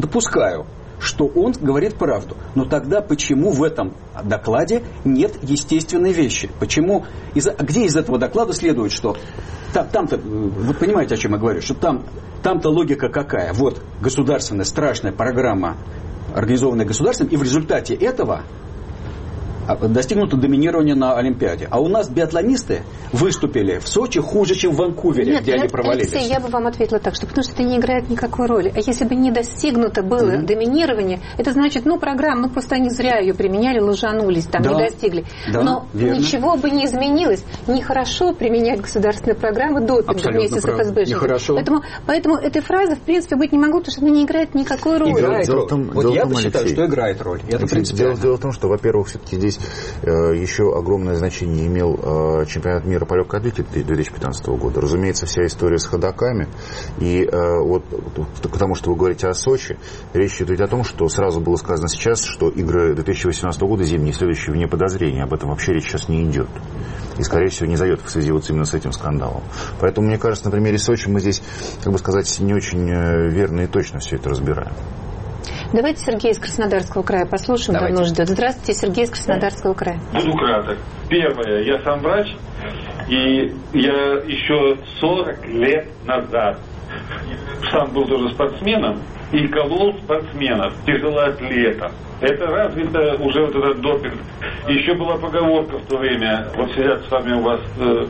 Speaker 6: что он говорит правду. Но тогда почему в этом докладе нет естественной вещи? Почему? Где из этого доклада следует, что там-то, вы понимаете, о чем я говорю, что там-то логика какая? Вот государственная страшная программа, организованная государством, и в результате этого достигнуто доминирование на Олимпиаде. А у нас биатлонисты выступили в Сочи хуже, чем в Ванкувере, где они провалились.
Speaker 4: Алексей, я бы вам ответила так, что потому что это не играет никакой роли. А если бы не достигнуто было доминирование, это значит, программа, просто они зря ее применяли, лжанулись, не достигли.
Speaker 6: Да,
Speaker 4: но
Speaker 6: верно.
Speaker 4: Ничего бы не изменилось. Нехорошо применять государственные программы допинга вместе с ФСБ. Поэтому этой фразы, в принципе, быть не могло, потому что она не играет никакой роли.
Speaker 6: Играет роль. Я считаю, что играет роль.
Speaker 5: Дело в том, что, во-первых, все-таки здесь еще огромное значение имел чемпионат мира по легкой атлетике 2015 года. Разумеется, вся история с ходоками. И к тому, что вы говорите о Сочи, речь идет о том, что сразу было сказано сейчас, что игры 2018 года зимние, следующие вне подозрения. Об этом вообще речь сейчас не идет. И, скорее всего, не зайдет в связи именно с этим скандалом. Поэтому, мне кажется, на примере Сочи мы здесь, не очень верно и точно все это разбираем.
Speaker 4: Давайте Сергей из Краснодарского края послушаем.
Speaker 6: Давайте.
Speaker 4: Давно ждет. Здравствуйте, Сергей из Краснодарского края.
Speaker 2: Буду краток. Первое. Я сам врач, и я еще 40 лет назад сам был тоже спортсменом и колол спортсменов, тяжелоатлетов. Это развито уже этот допинг. Еще была поговорка в то время, вот сидят с вами у вас,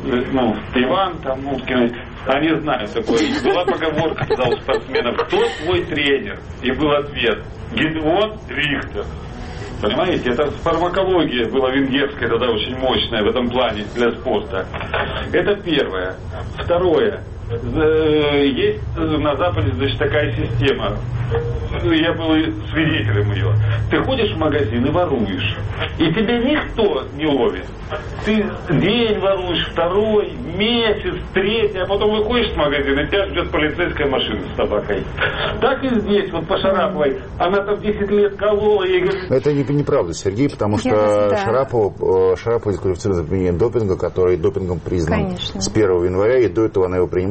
Speaker 2: Иван, Уткин, они знают такое. И была поговорка тогда у спортсменов, кто твой тренер? И был ответ, Гидеон Рихтер. Понимаете, это фармакология была венгерская тогда очень мощная в этом плане для спорта. Это первое. Второе. Есть на Западе, такая система. Я был свидетелем ее. Ты ходишь в магазин и воруешь. И тебя никто не ловит. Ты день воруешь, второй, месяц, третий, а потом выходишь в магазин, и тебя ждет полицейская машина с собакой. Так и здесь, по Шараповой. Она там 10 лет колола. И...
Speaker 5: Это неправда, Сергей, потому что Шарапова дисквалифицирована за применение допинга, который допингом признан с 1 января, и до этого она его принимала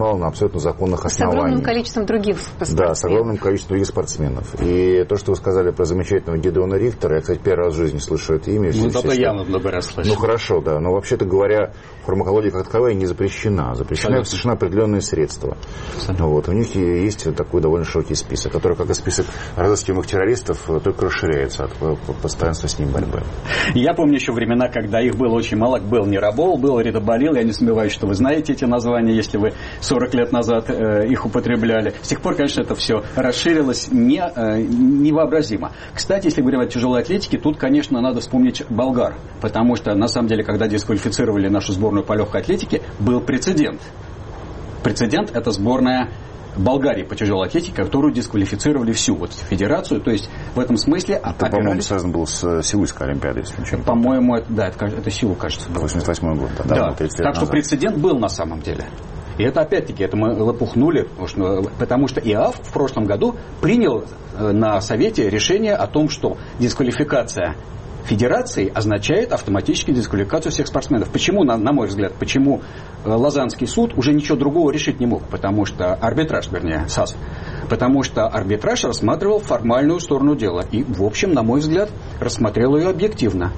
Speaker 5: существовала на абсолютно законных основаниях.
Speaker 4: С огромным количеством других спортсменов.
Speaker 5: Да, с огромным количеством других спортсменов. И то, что вы сказали про замечательного Гидеона Рихтера, я, кстати, первый раз в жизни слышу это имя.
Speaker 6: Ну, зато я много раз слышал.
Speaker 5: Ну, хорошо, да. Но, вообще-то говоря, фармакология как таковая не запрещена. Запрещены совершенно определенные средства. Вот. У них есть такой довольно широкий список, который, как и список разыскиваемых террористов, только расширяется от постоянства с ним борьбы.
Speaker 6: Я помню еще времена, когда их было очень мало. Был Мирабол, был Ридоболил. Я не сомневаюсь, что вы знаете эти названия, если вы 40 лет назад их употребляли. С тех пор, конечно, это все расширилось невообразимо. Кстати, если говорим о тяжелой атлетике, тут, конечно, надо вспомнить болгар. Потому что, на самом деле, когда дисквалифицировали нашу сборную по легкой атлетике, был прецедент. Прецедент – это сборная Болгарии по тяжелой атлетике, которую дисквалифицировали всю вот федерацию. То есть в этом смысле
Speaker 5: это, по-моему, связано было с Сеульской Олимпиадой.
Speaker 6: По-моему, это Сеул, кажется, был.
Speaker 5: 88-й год.
Speaker 6: Да. Так что прецедент был на самом деле. И это, опять-таки, это мы лопухнули, потому что ИААФ в прошлом году принял на Совете решение о том, что дисквалификация федерации означает автоматически дисквалификацию всех спортсменов. Почему, на мой взгляд, почему Лозаннский суд уже ничего другого решить не мог? Потому что арбитраж, вернее, САС. Потому что арбитраж рассматривал формальную сторону дела. И, в общем, на мой взгляд, рассмотрел ее объективно.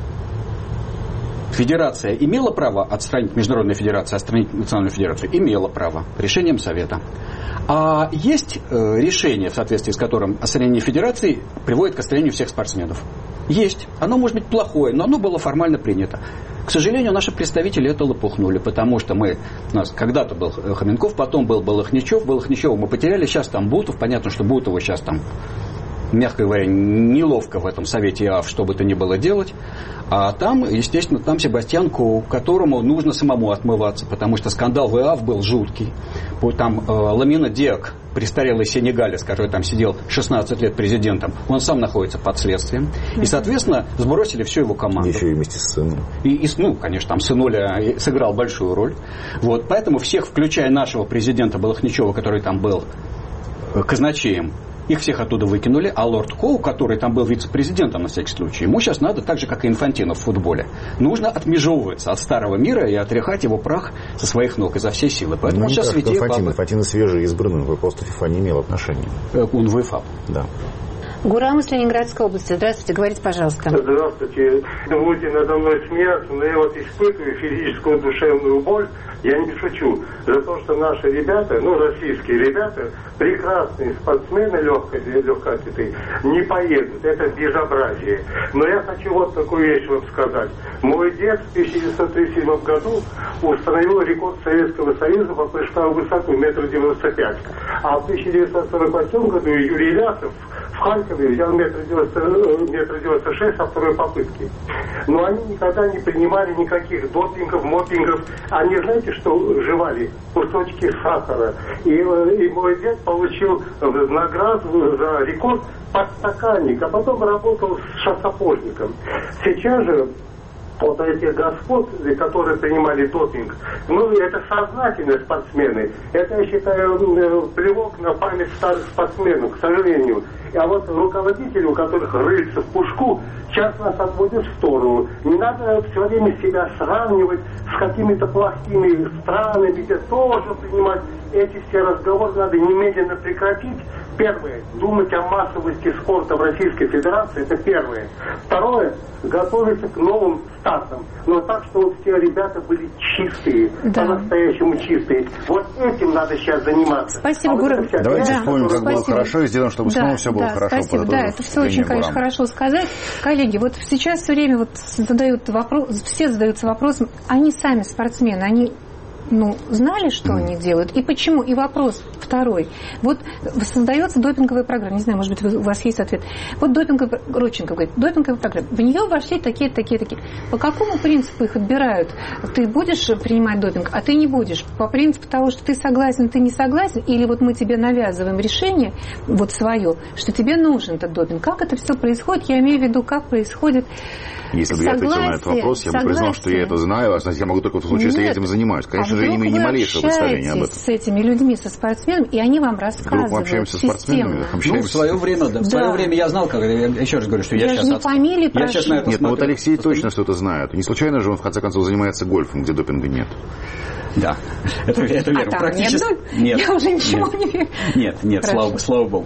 Speaker 6: Федерация имела право отстранить, Международная федерация отстранить Национальную федерацию? Имела право, решением Совета. А есть решение, в соответствии с которым отстранение федерации приводит к отстранению всех спортсменов? Есть. Оно может быть плохое, но оно было формально принято. К сожалению, наши представители это лопухнули, потому что у нас когда-то был Хоменков, потом был Балахничев. Балахничева мы потеряли, сейчас там Бутов. Понятно, что Бутову сейчас там, мягко говоря, неловко в этом Совете ИААФ что бы то ни было делать. А там, естественно, там Себастьян Коу, которому нужно самому отмываться, потому что скандал в ИААФ был жуткий. Там Ламина Диак, престарелый сенегалец, который там сидел 16 лет президентом, он сам находится под следствием. И, соответственно, сбросили всю его команду.
Speaker 5: Еще и вместе с сыном.
Speaker 6: Конечно, там сынуля сыграл большую роль. Вот, поэтому всех, включая нашего президента Балахничева, который там был казначеем, их всех оттуда выкинули, а лорд Коу, который там был вице-президентом на всякий случай, ему сейчас надо так же, как и Инфантино в футболе. Нужно отмежевываться от старого мира и отряхать его прах со своих ног изо всей силы. Поэтому он сейчас святее папы.
Speaker 5: Инфантино свежий избранный, просто ФИФА не имел отношения.
Speaker 6: Он в ИФА.
Speaker 5: Да.
Speaker 4: Гурам из Ленинградской области. Здравствуйте, говорите, пожалуйста.
Speaker 1: Здравствуйте. Будете надо мной смеяться, но я вот испытываю физическую душевную боль, я не шучу, за то, что наши ребята, российские ребята, прекрасные спортсмены легкой атлетики, не поедут. Это безобразие. Но я хочу вот такую вещь вам сказать. Мой дед в 1937 году установил рекорд Советского Союза по прыжкам в высоту 1,95 м. А в 1948 году Юрий Лясов в Харькове взял 1,96 м со второй попытки. Но они никогда не принимали никаких допингов, мопингов. Они, знаете, что жевали? Кусочки сахара. И мой дед получил награду за рекорд подстаканник, а потом работал с шоссопожником. Сейчас же вот этих господ, которые принимали допинг, это сознательные спортсмены. Это, я считаю, плевок на память старых спортсменов, к сожалению. А вот руководители, у которых рыльца в пушку, сейчас нас отводят в сторону. Не надо все время себя сравнивать с какими-то плохими странами, где тоже принимать эти все разговоры. Надо немедленно прекратить. Первое, думать о массовости спорта в Российской Федерации, это первое. Второе, готовиться к новым стартам. Но так, чтобы все ребята были чистые, по-настоящему чистые. Вот этим надо сейчас заниматься.
Speaker 4: Спасибо, Гурам.
Speaker 5: Давайте вспомним, как было хорошо, и сделаем, чтобы снова все было хорошо.
Speaker 4: Спасибо, это все очень, конечно, хорошо сказать. Коллеги, вот сейчас все время задают вопрос, все задаются вопросом, они сами спортсмены, они знали, что они делают, и почему? И вопрос второй. Вот создается допинговая программа, не знаю, может быть, у вас есть ответ. Вот Родченков говорит, допинговая программа. В нее вошли такие. По какому принципу их отбирают? Ты будешь принимать допинг, а ты не будешь? По принципу того, что ты согласен, ты не согласен, или вот мы тебе навязываем решение, вот свое, что тебе нужен этот допинг. Как это все происходит? Я имею в виду, как происходит.
Speaker 5: Если бы я ответил на этот вопрос, я бы признал, что я это знаю, а значит, я могу только в случае, если я этим занимаюсь. Конечно же, же не малейшего представления об этом.
Speaker 4: С этими людьми, со спортсменами, и они вам рассказывают.
Speaker 5: Вдруг мы общаемся со спортсменами?
Speaker 6: В свое время, да. В свое время я знал, как, я еще раз говорю, что я сейчас...
Speaker 4: не фамилии прошу.
Speaker 6: Я сейчас на это
Speaker 5: Нет, ну вот Алексей точно что-то знает. Не случайно же он, в конце концов, занимается гольфом, где допинга нет.
Speaker 6: Да, это верно.
Speaker 4: Там
Speaker 6: Практически...
Speaker 4: Нет? Я уже ничего не верю.
Speaker 6: Нет, слава богу.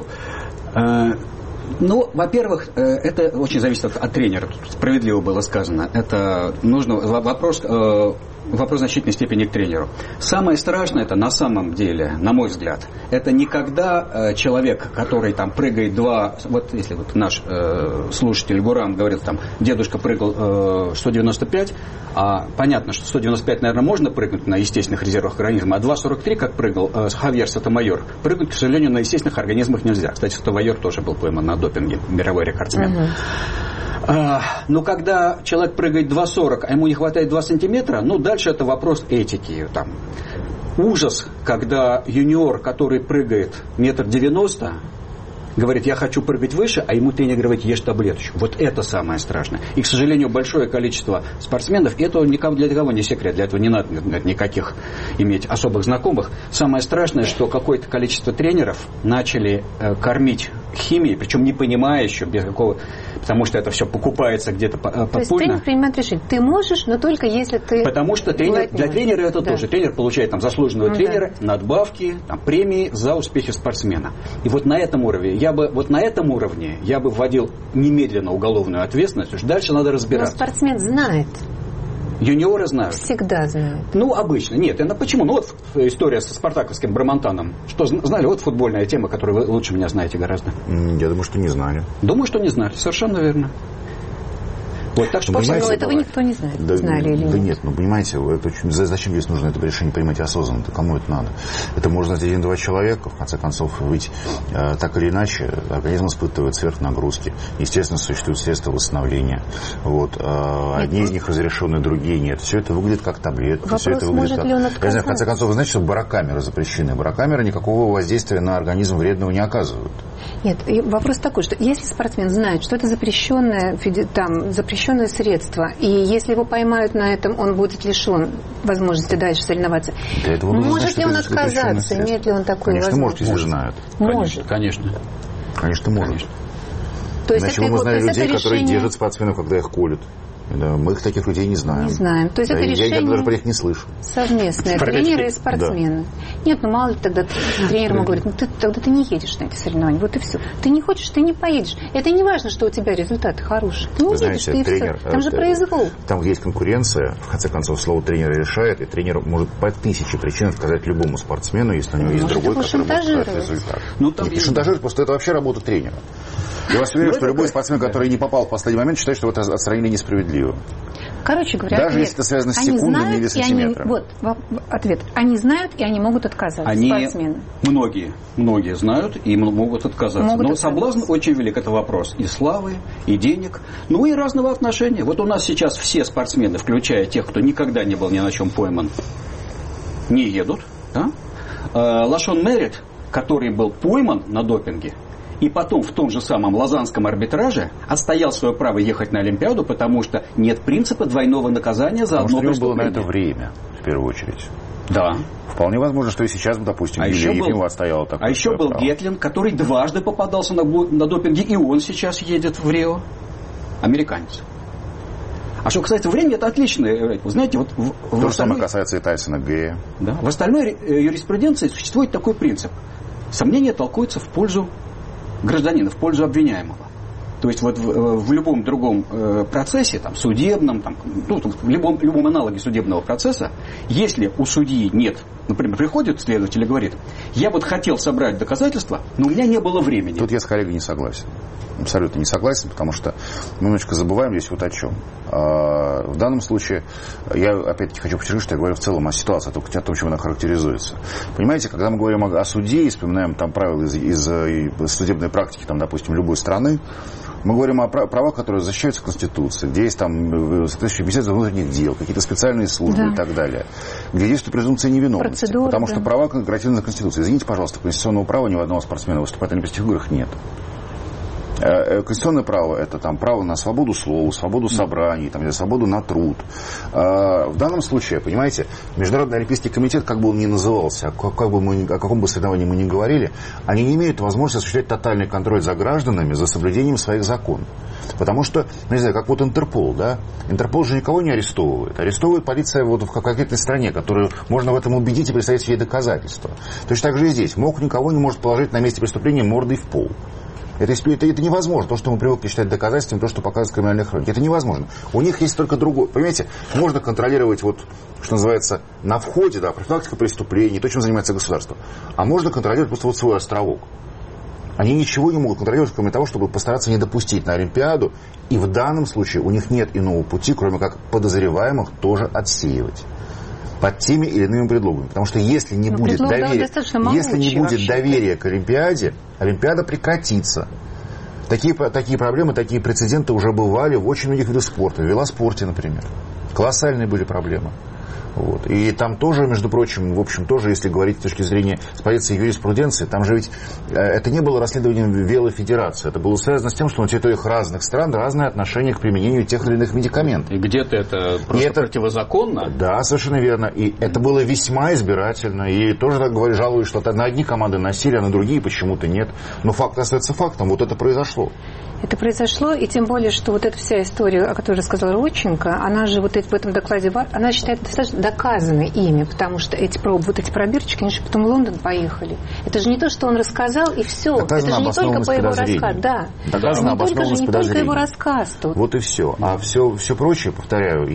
Speaker 6: Ну, во-первых, это очень зависит от тренера. Тут справедливо было сказано. Это нужно вопрос в значительной степени к тренеру. Самое страшное, это на самом деле, на мой взгляд, это не когда человек, который там прыгает вот если вот наш слушатель Гурам говорил, там, дедушка прыгал 195, а понятно, что 195, наверное, можно прыгнуть на естественных резервах организма, а 2,43, как прыгал Хавьер Сотомайор, прыгнуть, к сожалению, на естественных организмах нельзя. Кстати, Сотомайор тоже был пойман на допинге, мировой рекордсмен. Но когда человек прыгает 2,40, а ему не хватает 2 сантиметра, ну, дальше это вопрос этики. Там. Ужас, когда юниор, который прыгает 1,90 м, говорит, я хочу прыгать выше, а ему тренер говорит, ешь таблеточку. Вот это самое страшное. И, к сожалению, большое количество спортсменов, и это для кого не секрет, для этого не надо никаких иметь особых знакомых. Самое страшное, что какое-то количество тренеров начали кормить химией, причем не понимая еще, без какого... Потому что это все покупается где-то подпольно.
Speaker 4: То есть тренер принимает решение. Ты можешь, но только если ты...
Speaker 6: Потому что для тренера это тоже. Тренер получает там заслуженного тренера, надбавки, там, премии за успехи спортсмена. И вот на этом уровне я бы вводил немедленно уголовную ответственность, потому что дальше надо разбираться.
Speaker 4: Но спортсмен знает.
Speaker 6: Юниоры знают.
Speaker 4: Всегда знают.
Speaker 6: Ну, обычно. Нет, почему? Ну, вот история со спартаковским Брамонтаном. Что знали? Вот футбольная тема, которую вы лучше меня знаете гораздо.
Speaker 5: Я думаю, что не знали.
Speaker 6: Думаю, что не знали. Совершенно верно. Вот, так что,
Speaker 4: но этого никто не знает, знали или нет.
Speaker 5: Да нет, понимаете, зачем здесь нужно это решение принимать осознанно? Кому это надо? Это можно знать 1-2 человека, в конце концов, ведь так или иначе организм испытывает сверхнагрузки. Естественно, существуют средства восстановления. Вот. Одни из них разрешены, другие нет. Все это выглядит как таблетки.
Speaker 4: Вопрос,
Speaker 5: все это выглядит как...
Speaker 4: Я не знаю,
Speaker 5: в конце концов, вы знаете, что барокамеры запрещены. Барокамеры никакого воздействия на организм вредного не оказывают.
Speaker 4: Нет, вопрос такой, что если спортсмен знает, что это запрещенное средство, и если его поймают на этом, он будет лишен возможности дальше соревноваться. Может ли он отказаться? Имеет ли он такую возможность?
Speaker 5: Конечно, может, если знает.
Speaker 6: Может. Конечно,
Speaker 5: может. Иначе мы знаем людей, которые держат спортсменов, когда их колют. Да, мы их таких людей не знаем.
Speaker 4: Не знаем. То есть это решение...
Speaker 5: Я даже про них не слышу.
Speaker 4: Совместное. Тренеры и спортсмены. Да. Нет, могу ли тогда тренер ему говорит, тогда ты не едешь на эти соревнования. Вот и все. Ты не хочешь, ты не поедешь. Это не важно, что у тебя результаты хорошие. Ты не едешь, ты тренер, и все. Там же произвол.
Speaker 5: Там, где есть конкуренция, в конце концов, слово тренера решает, и тренер может по 1000 причин отказать любому спортсмену, если у него есть другой, который может дать результат. Не шантажировать, просто это вообще работа тренера. Я вас уверяю, что любой спортсмен, который не попал в последний момент, считает, что это отстранение несправедливо.
Speaker 4: Короче говоря,
Speaker 5: даже если это связано с секундами или сантиметром.
Speaker 4: Вот ответ. Они знают, и они могут отказаться, спортсмены.
Speaker 6: Многие знают и могут отказаться. Но соблазн очень велик, это вопрос и славы, и денег, ну и разного отношения. Вот у нас сейчас все спортсмены, включая тех, кто никогда не был ни на чем пойман, не едут. Да? Лашон Меррит, который был пойман на допинге, и потом в том же самом лозаннском арбитраже отстоял свое право ехать на Олимпиаду, потому что нет принципа двойного наказания за одно преступление.
Speaker 5: Было на это время, в первую очередь.
Speaker 6: Да.
Speaker 5: Вполне возможно, что и сейчас, допустим, Юлия Ефимова отстояла такое.
Speaker 6: А еще был Гетлин, который дважды попадался на допинге, и он сейчас едет в Рио. Американец. А что касается времени, это отлично. Вы знаете, вот
Speaker 5: то же самое касается и Тайсона Гэя.
Speaker 6: Да. В остальной юриспруденции существует такой принцип. Сомнения толкуются в пользу гражданина, в пользу обвиняемого. То есть вот в любом другом процессе, там, судебном, там, ну, в любом аналоге судебного процесса, если у судьи нет, например, приходит следователь и говорит, я вот хотел собрать доказательства, но у меня не было времени.
Speaker 5: Тут я с коллегой не согласен. Абсолютно не согласен, потому что мы немножечко забываем здесь вот о чем. В данном случае, я опять-таки хочу подчеркнуть, что я говорю в целом о ситуации, о том, чем она характеризуется. Понимаете, когда мы говорим о суде и вспоминаем там правила из судебной практики, там, допустим, любой страны, мы говорим о правах, которые защищаются Конституцией, где есть там соответствующее Министерство внутренних дел, какие-то специальные службы и так далее, где действует презумпция невиновности.
Speaker 4: Процедура,
Speaker 5: потому что права гарантированы Конституцией. Извините, пожалуйста, конституционного права ни у одного спортсмена выступать на Олимпийских играх нет. Конституционное право – это там право на свободу слова, свободу собраний, там, свободу на труд. В данном случае, понимаете, Международный олимпийский комитет, как бы он ни назывался, как бы мы, о каком бы соревновании мы ни говорили, они не имеют возможности осуществлять тотальный контроль за гражданами, за соблюдением своих законов. Потому что, не знаю, как вот Интерпол, да? Интерпол же никого не арестовывает. Арестовывает полиция вот в конкретной стране, которую можно в этом убедить и представить ей доказательства. Точно так же и здесь. МОК никого не может положить на месте преступления мордой в пол. Это невозможно. То, что мы привыкли считать доказательством, то, что показывают в криминальной хронике. Это невозможно. У них есть только другое. Понимаете, можно контролировать, вот, что называется, на входе, да, профилактика преступлений, то, чем занимается государство. А можно контролировать просто вот свой островок. Они ничего не могут контролировать, кроме того, чтобы постараться не допустить на Олимпиаду. И в данном случае у них нет иного пути, кроме как подозреваемых тоже отсеивать. Под теми или иными предлогами. Потому что если не будет доверия к Олимпиаде, Олимпиада прекратится. Такие проблемы, такие прецеденты уже бывали в очень многих видах спорта. В велоспорте, например. Колоссальные были проблемы. Вот. И там тоже, между прочим, в общем, тоже, если говорить с точки зрения, с позиции юриспруденции, там же ведь это не было расследованием велофедерации. Это было связано с тем, что на территориях разных стран разное отношение к применению тех или иных медикаментов.
Speaker 6: И где-то это просто противозаконно?
Speaker 5: Да, совершенно верно. И это было весьма избирательно. И тоже, так говорю, жалуюсь, что на одни команды носили, а на другие почему-то нет. Но факт остается фактом. Вот это произошло.
Speaker 4: Это произошло, и тем более, что вот эта вся история, о которой рассказала Родченко, она же вот в этом докладе она считает достаточно доказанной ими, потому что эти пробирчики, они же потом в Лондон поехали. Это же не то, что он рассказал, и все. Это же не только по его рассказу. Да.
Speaker 5: Доказано обоснованность
Speaker 4: не только его рассказ тут.
Speaker 5: Вот и все. А все прочее, повторяю,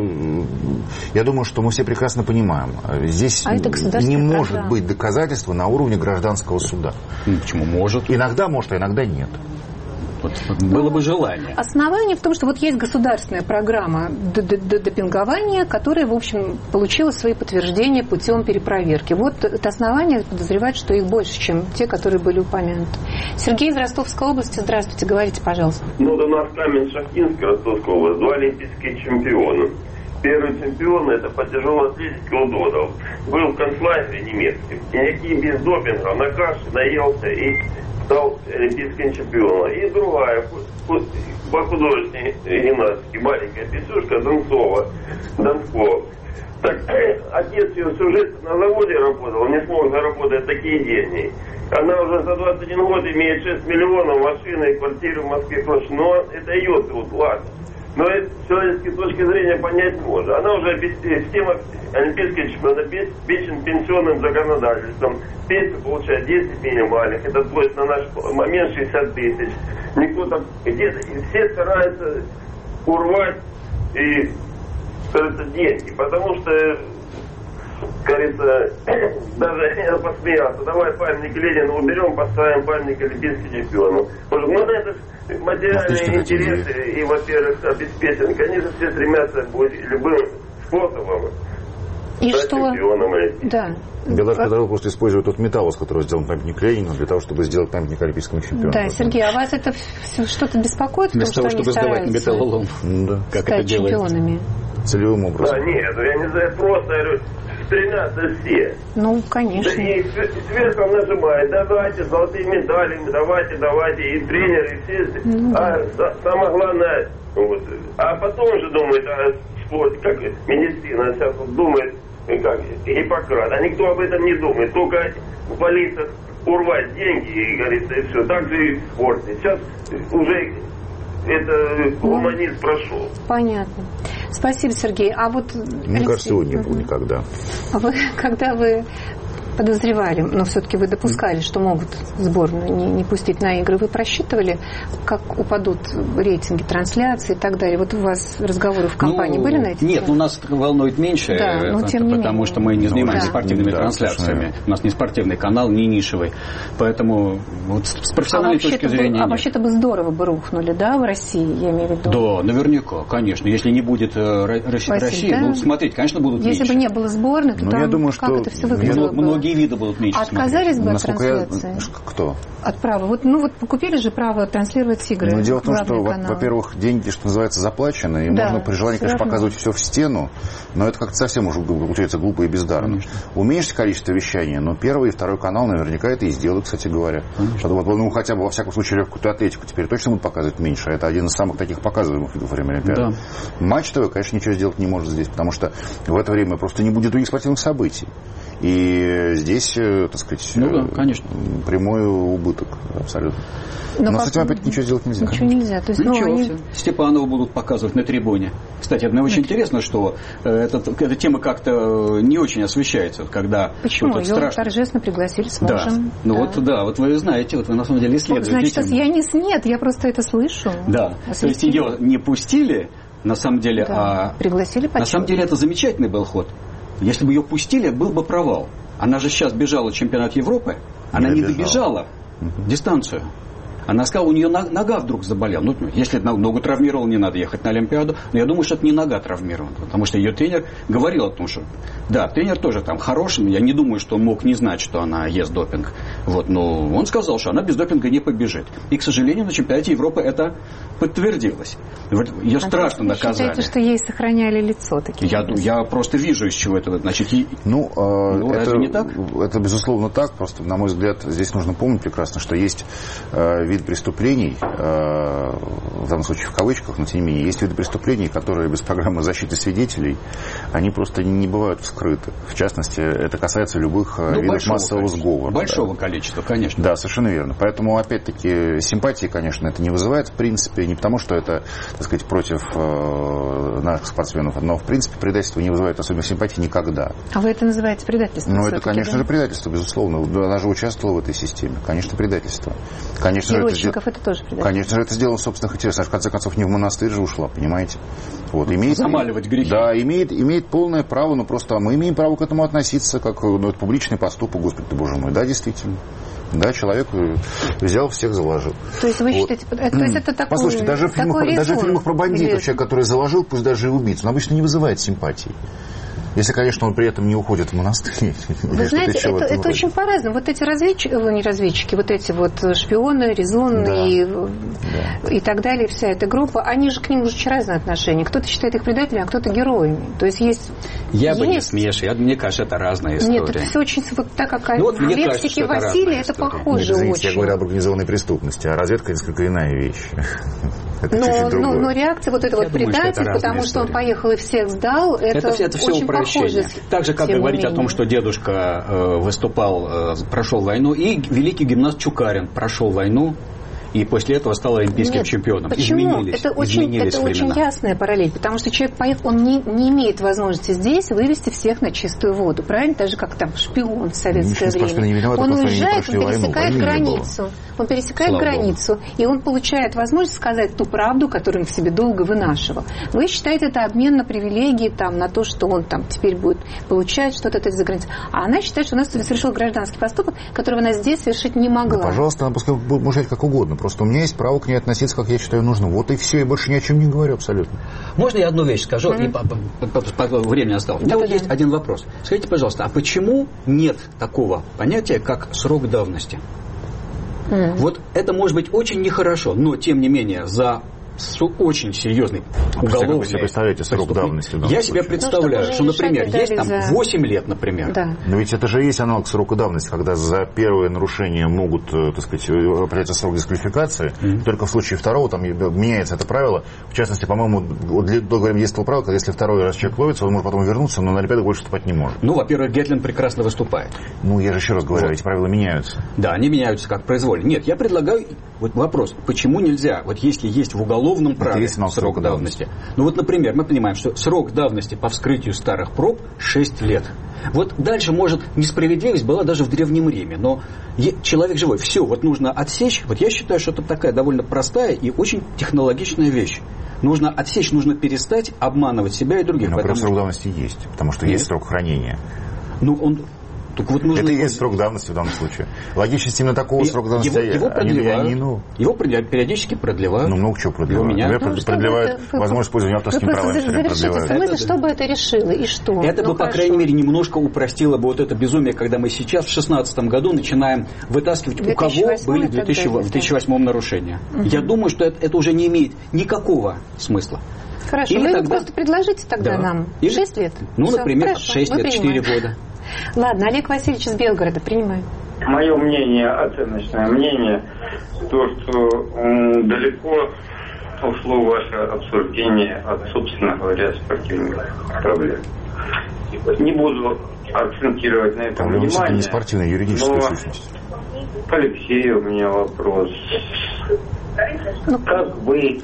Speaker 5: я думаю, что мы все прекрасно понимаем. Здесь не может быть доказательства на уровне гражданского суда.
Speaker 6: Почему может?
Speaker 5: Иногда может, а иногда нет.
Speaker 6: Было бы желание.
Speaker 4: Основание в том, что вот есть государственная программа допингования, которая, в общем, получила свои подтверждения путем перепроверки. Вот это основание подозревать, что их больше, чем те, которые были упомянуты. Сергей из Ростовской области. Здравствуйте, говорите, пожалуйста.
Speaker 3: Ну, у нас Камень-Шахтинск, Ростовская область, 2 олимпийских чемпиона. Первый чемпион, это по тяжелой атлетике Удодов, был в концлагере немецким. И никаким без допинга на каше наелся и стал олимпийским чемпионом. И другая, по художественной гимнастике, маленькая писюшка Донского. Так, отец ее всю жизнь на заводе работал, не смог заработать такие деньги. Она уже за 21 год имеет 6 миллионов, машины и квартиры в Москве. Но это ее труд, ладно. Но это с человеческой точки зрения понять можно. Она уже система олимпийского чемпиона обеспечена пенсионным законодательством. Пенсию получает 10 минимальных. Это то есть на наш момент 60 тысяч. Никто там где-то все стараются урвать и, кажется, деньги. Потому что, кажется, даже я посмеялся. Давай памятник Ленину уберем, поставим памятник олимпийским чемпиону. Ну, это материальные интересы и, во-первых, обеспечены. Конечно, все стремятся быть любым способом
Speaker 4: и стать
Speaker 3: чемпионом.
Speaker 4: Да.
Speaker 5: Белорусская просто использует тот металл, из которого сделан памятник Ленину, для того, чтобы сделать памятник олимпийскому чемпиону.
Speaker 4: Да, Сергей, а вас это что-то беспокоит?
Speaker 6: Вместо того, чтобы сдавать на металлолом.
Speaker 5: Да.
Speaker 6: Как это делается?
Speaker 4: Чемпионами.
Speaker 5: Целевым образом.
Speaker 3: Да, нет, я не знаю, просто говорю, стремятся все.
Speaker 4: Ну, конечно.
Speaker 3: Да, и сверху нажимает, давайте золотые медали, давайте, и тренеры, и все. Самое главное, вот, а потом же думает о спорте, как медицина сейчас думает, как Гиппократ. А никто об этом не думает, только болится урвать деньги, и говорится, и все. Так же и в спорте. Сейчас уже это гуманизм прошел.
Speaker 4: Понятно. Спасибо, Сергей. А вот,
Speaker 5: мне кажется, его не было никогда.
Speaker 4: А вы, когда вы подозревали, но все-таки вы допускали, что могут сборную не пустить на игры, вы просчитывали, как упадут рейтинги трансляции и так далее? Вот у вас разговоры в компании были на эти
Speaker 6: Нет,
Speaker 4: темы?
Speaker 6: нас волнует меньше,
Speaker 4: да, потому
Speaker 6: что мы не занимаемся спортивными трансляциями. У нас не спортивный канал, не нишевый. Поэтому вот с профессиональной точки зрения...
Speaker 4: вообще-то бы здорово бы рухнули, да, в России, я имею в виду?
Speaker 6: Да, наверняка, конечно. Если не будет России,
Speaker 4: да?
Speaker 6: смотрите, конечно, будут
Speaker 4: Если
Speaker 6: меньше.
Speaker 4: бы не было сборных, то там,
Speaker 5: я думаю, что
Speaker 4: как это все выглядело бы?
Speaker 6: Многие какие виды будут меньше
Speaker 4: отказались бы от
Speaker 5: Насколько
Speaker 4: трансляции?
Speaker 5: Кто?
Speaker 4: От права. Вот купили же право транслировать игры.
Speaker 5: Но дело в том, что, во-первых, деньги, что называется, заплачены, и можно при желании, конечно, показывать все в стену, но это как-то совсем уже получается глупо и бездарно. Конечно. Уменьшить количество вещания, но первый и второй канал наверняка это и сделают, кстати говоря. Вот, хотя бы, во всяком случае, легкую атлетику теперь точно будут показывать меньше, это один из самых таких показываемых видов во время Олимпиады. Да. Матч ТВ, конечно, ничего сделать не может здесь, потому что в это время просто не будет других спортивных событий. И здесь, так сказать,
Speaker 6: конечно.
Speaker 5: Прямой убыток абсолютно. Но с этим опять ничего сделать нельзя.
Speaker 4: Ничего нельзя. То есть,
Speaker 6: Степанова будут показывать на трибуне. Кстати, мне очень интересно, что эта тема как-то не очень освещается. Когда
Speaker 4: почему? Ее торжественно пригласили с мужем.
Speaker 6: Вот вы знаете, вот вы на самом деле исследуете.
Speaker 4: Значит, я просто это слышу.
Speaker 6: Да, то есть ее не пустили, на самом деле,
Speaker 4: пригласили почему?
Speaker 6: На самом деле это замечательный был ход. Если бы ее пустили, был бы провал. Она же сейчас бежала в чемпионат Европы, она не добежала дистанцию. Она сказала, у нее нога вдруг заболела. Ну, если ногу травмировал, не надо ехать на Олимпиаду. Но я думаю, что это не нога травмирована. Потому что ее тренер говорил о том, что... Да, тренер тоже там хороший. Я не думаю, что он мог не знать, что она ест допинг. Но он сказал, что она без допинга не побежит. И, к сожалению, на чемпионате Европы это подтвердилось. Ее страшно наказали.
Speaker 4: Считаете, что ей сохраняли лицо такие?
Speaker 6: Я просто вижу, из чего это... Значит,
Speaker 5: это
Speaker 6: не так?
Speaker 5: Это, безусловно, так. Просто, на мой взгляд, здесь нужно помнить прекрасно, что есть вид преступлений, в данном случае в кавычках, но тем не менее, есть виды преступлений, которые без программы защиты свидетелей, они просто не бывают вскрыты. В частности, это касается любых видов массового сговора.
Speaker 6: Большого количества, конечно.
Speaker 5: Да, совершенно верно. Поэтому, опять-таки, симпатии, конечно, это не вызывает, в принципе, не потому, что это, так сказать, против наших спортсменов, но, в принципе, предательство не вызывает особенных симпатий никогда.
Speaker 4: А вы это называете предательством?
Speaker 5: Ну, это, конечно же, предательство, безусловно. Она же участвовала в этой системе. Конечно, предательство. Конечно же,
Speaker 4: это тоже предательство.
Speaker 5: Конечно же, это сделано в собственных интересах. В конце концов, не в монастырь же ушла, понимаете?
Speaker 6: Замаливать грехи.
Speaker 5: Да, имеет полное право, но просто мы имеем право к этому относиться, как это публичный поступок, Господи ты, Боже мой. Да, действительно. Да, человек взял, всех заложил.
Speaker 4: То есть вы считаете, то есть это такой...
Speaker 5: Послушайте, даже в фильмах про бандитов, человек, который заложил, пусть даже и убийцу, он обычно не вызывает симпатии. Если, конечно, он при этом не не в монастырь.
Speaker 4: Вы знаете, это очень по-разному. Вот эти разведчики, вот эти вот шпионы, резонные и так далее, вся эта группа, они же к ним уже очень разные отношения. Кто-то считает их предателями, а кто-то героями. То есть есть...
Speaker 6: Я бы не смешивал. Мне кажется, это разная история.
Speaker 4: Нет, это все очень... Вот так как в лексике Василия, это похоже очень.
Speaker 5: Я говорю об организованной преступности, а разведка несколько иная вещь.
Speaker 4: Но реакция вот этого предателя, потому что он поехал и всех сдал, это
Speaker 6: все
Speaker 4: очень похоже.
Speaker 6: Так же, как говорить о том, что дедушка выступал, прошел войну, и великий гимнаст Чукарин прошел войну, и после этого стал олимпийским чемпионом.
Speaker 4: Почему? Это очень ясная параллель, потому что человек поехал, он не имеет возможности здесь вывести всех на чистую воду, правильно? Так же, как там шпион в советское время. Он уезжает, он пересекает границу. Он пересекает границу, и он получает возможность сказать ту правду, которую он в себе долго вынашивал. Вы считаете, это обмен на привилегии, на то, что он теперь будет получать что-то за границей. А она считает, что она совершила гражданский поступок, которого она здесь совершить не могла.
Speaker 5: Да, пожалуйста, она пускай будет мужать как угодно. Просто у меня есть право к ней относиться, как я считаю нужным. Вот и все, я больше ни о чем не говорю абсолютно.
Speaker 6: Можно я одну вещь скажу? И времени осталось. У меня вот есть один вопрос. Скажите, пожалуйста, а почему нет такого понятия, как срок давности? Вот это может быть очень нехорошо, но тем не менее за очень серьезный уголовный...
Speaker 5: Вы себе представляете срок давности?
Speaker 6: Я себе представляю, что, например, есть там 8 лет, например.
Speaker 4: Да.
Speaker 5: Но ведь это же есть аналог срока давности, когда за первое нарушение могут, так сказать, определяться срок дисквалификации. Только в случае второго там меняется это правило. В частности, по-моему, долгое время действовало правило, когда если второй раз человек ловится, он может потом вернуться, но на Олимпиаду больше выступать не может.
Speaker 6: Во-первых, Гетлин прекрасно выступает.
Speaker 5: Я же еще раз говорю, эти правила меняются.
Speaker 6: Да, они меняются как произвольно. Нет, я предлагаю вопрос, почему нельзя, если есть в уголовном праве срок давности. Например, мы понимаем, что срок давности по вскрытию старых проб 6 лет. Дальше, может, несправедливость была даже в Древнем Риме, но человек живой, все, нужно отсечь. Я считаю, что это такая довольно простая и очень технологичная вещь. Нужно отсечь, нужно перестать обманывать себя и других.
Speaker 5: Но срок давности есть, потому что есть срок хранения.
Speaker 6: Только вот нужно...
Speaker 5: Это и есть срок давности в данном случае. Логичность именно такого срока давности.
Speaker 6: Его продлевают. Его периодически продлевают.
Speaker 5: Ну, много чего продлевают. Например, продлевают возможность пользования авторскими правами.
Speaker 4: Завершите смысл, чтобы это решило, и что?
Speaker 6: Это бы, по крайней мере, немножко упростило бы вот это безумие, когда мы сейчас, в 2016 году, начинаем вытаскивать, у кого были в 2008 нарушения. Я думаю, что это уже не имеет никакого смысла.
Speaker 4: Хорошо, или вы тогда... просто предложите тогда нам 6 лет.
Speaker 6: Ну, все, например, хорошо, 6 лет, 4 года.
Speaker 4: Ладно, Олег Васильевич из Белгорода, принимаю.
Speaker 8: Мое мнение, оценочное мнение, то, что далеко ушло ваше обсуждение от, собственно говоря, спортивных проблем. Не буду акцентировать на этом внимание.
Speaker 5: Не спортивная, а юридическая сущность.
Speaker 8: К Алексею у меня вопрос. Как вы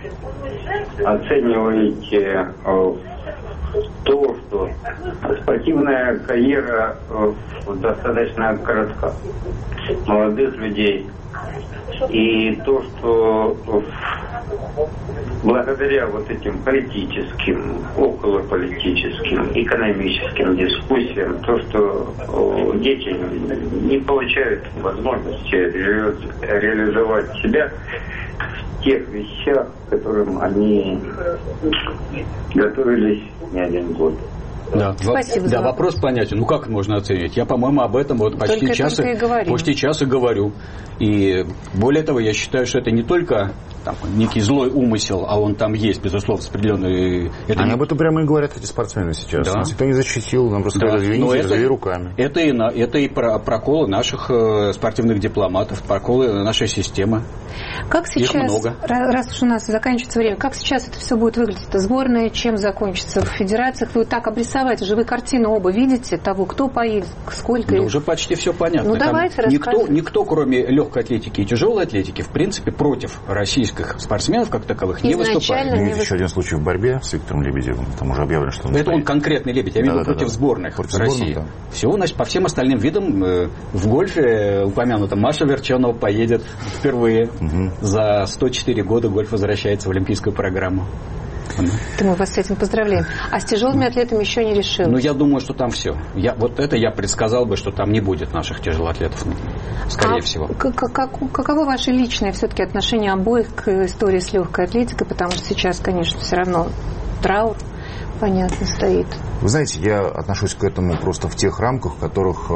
Speaker 8: оцениваете то, что спортивная карьера достаточно коротка молодых людей, и то, что благодаря вот этим политическим, околополитическим, экономическим дискуссиям, то, что дети не получают возможности реализовать себя в тех вещах, к которым они готовились не один год.
Speaker 6: Да,
Speaker 4: спасибо.
Speaker 6: Да, вопрос понятен. Ну как можно оценить? Я, по-моему, об этом вот почти час и говорю. И более того, я считаю, что это не только там, некий злой умысел, а он там есть, безусловно, определенный...
Speaker 5: Они об этом прямо и говорят, эти спортсмены сейчас.
Speaker 6: Да.
Speaker 5: Нас никто не защитил, нам просто сказали, извините, развели руками.
Speaker 6: Это и проколы наших спортивных дипломатов, проколы нашей системы.
Speaker 4: Как сейчас,
Speaker 6: их много.
Speaker 4: Раз уж у нас заканчивается время, как сейчас это все будет выглядеть? Это сборная, чем закончится в федерациях? Вы так обрисовать, уже вы картину оба видите, того, кто поедет, сколько...
Speaker 6: Да уже почти все понятно.
Speaker 4: Ну давайте рассказывайте.
Speaker 6: Никто, кроме легкой атлетики и тяжелой атлетики, в принципе, против российских спортсменов, как таковых, не выступает.
Speaker 5: Есть еще один случай в борьбе с Виктором Лебедевым. Там уже объявлено, что он
Speaker 6: это он конкретный Лебедь. Я видел против сборных России. Да. Все, значит, по всем остальным видам в гольфе упомянуто Маша Верченова поедет впервые. За 104 года гольф возвращается в олимпийскую программу.
Speaker 4: Мы вас с этим поздравляем. А с тяжелыми атлетами еще не решилось?
Speaker 6: Ну, я думаю, что там все. Вот это я предсказал бы, что там не будет наших тяжелоатлетов. Скорее всего.
Speaker 4: Каково ваше личное все-таки отношение обоих к истории с легкой атлетикой? Потому что сейчас, конечно, все равно траур, понятно, стоит.
Speaker 5: Вы знаете, я отношусь к этому просто в тех рамках, в которых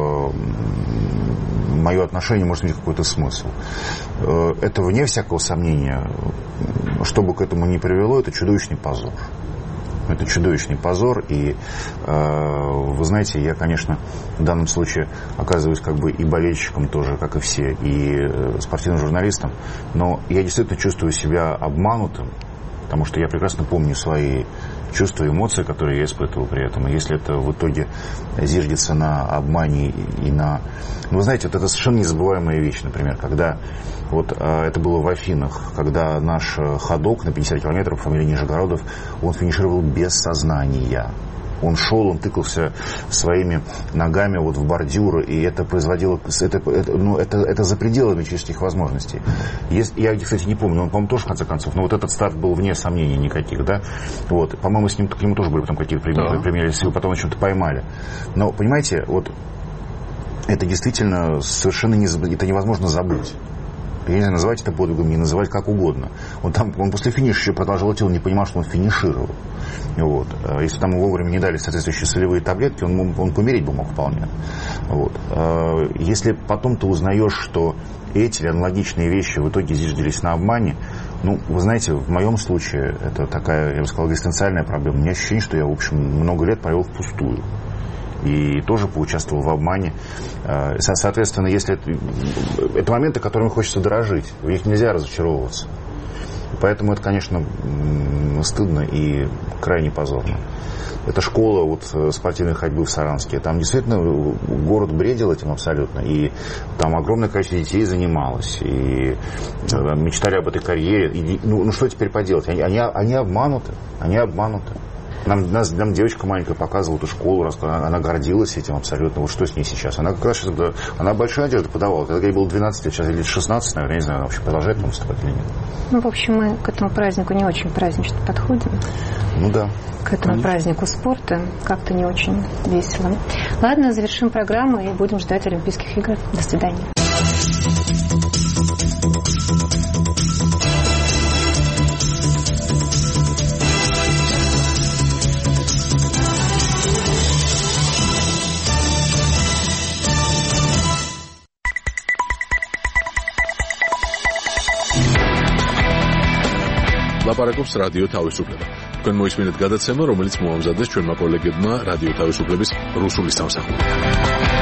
Speaker 5: мое отношение может иметь какой-то смысл. Это, вне всякого сомнения, что бы к этому ни привело, это чудовищный позор. Это чудовищный позор, и вы знаете, я, конечно, в данном случае оказываюсь как бы и болельщиком тоже, как и все, и спортивным журналистом, но я действительно чувствую себя обманутым, потому что я прекрасно помню свои чувства, эмоции, которые я испытывал при этом. И если это в итоге зиждется на обмане и на... Ну, вы знаете, вот это совершенно незабываемая вещь, например, когда вот это было в Афинах, когда наш ходок на 50 километров, фамилия Нижегородов, он финишировал без сознания. Он шел, он тыкался своими ногами вот в бордюры, и это производило... Это за пределами человеческих возможностей. Я, кстати, не помню, но он, по-моему, тоже, в конце концов, но вот этот старт был вне сомнений никаких, да? Вот. По-моему, к нему тоже были потом какие-то примеры, если его потом о чем-то поймали. Но, понимаете, вот это действительно совершенно это невозможно забыть. Я не знаю, называть это подвигом, не называть как угодно. Он после финиша еще продолжал идти, он не понимал, что он финишировал. Вот. Если там вовремя не дали соответствующие солевые таблетки, он помереть бы мог вполне. Вот. Если потом ты узнаешь, что эти или аналогичные вещи в итоге зиждились на обмане, ну, вы знаете, в моем случае это такая, я бы сказал, экзистенциальная проблема. У меня ощущение, что я, в общем, много лет провел впустую. И тоже поучаствовал в обмане. Соответственно, если это моменты, которыми хочется дорожить, в них нельзя разочаровываться. Поэтому это, конечно, стыдно и крайне позорно. Это школа вот спортивной ходьбы в Саранске. Там действительно город бредил этим абсолютно. И там огромное количество детей занималось. И мечтали об этой карьере. И, ну что теперь поделать? Они обмануты. Они обмануты. Нам девочка маленькая показывала эту школу, она гордилась этим абсолютно. Вот что с ней сейчас? Она как раз она большую одежду подавала. Когда ей было 12 лет, сейчас лет 16, наверное, не знаю, она вообще продолжает там выступать или нет.
Speaker 4: Ну, в общем, мы к этому празднику не очень празднично подходим.
Speaker 5: Ну да.
Speaker 4: К этому празднику спорта как-то не очень весело. Ладно, завершим программу и будем ждать Олимпийских игр. До свидания.
Speaker 7: ლაპარაკობს რადიო თავისუფლება. თქვენ მოისმინეთ გადაცემა, რომელიც მოამზადეს ჩვენმა კოლეგებმა რადიო თავისუფლების რუსული სამსახური.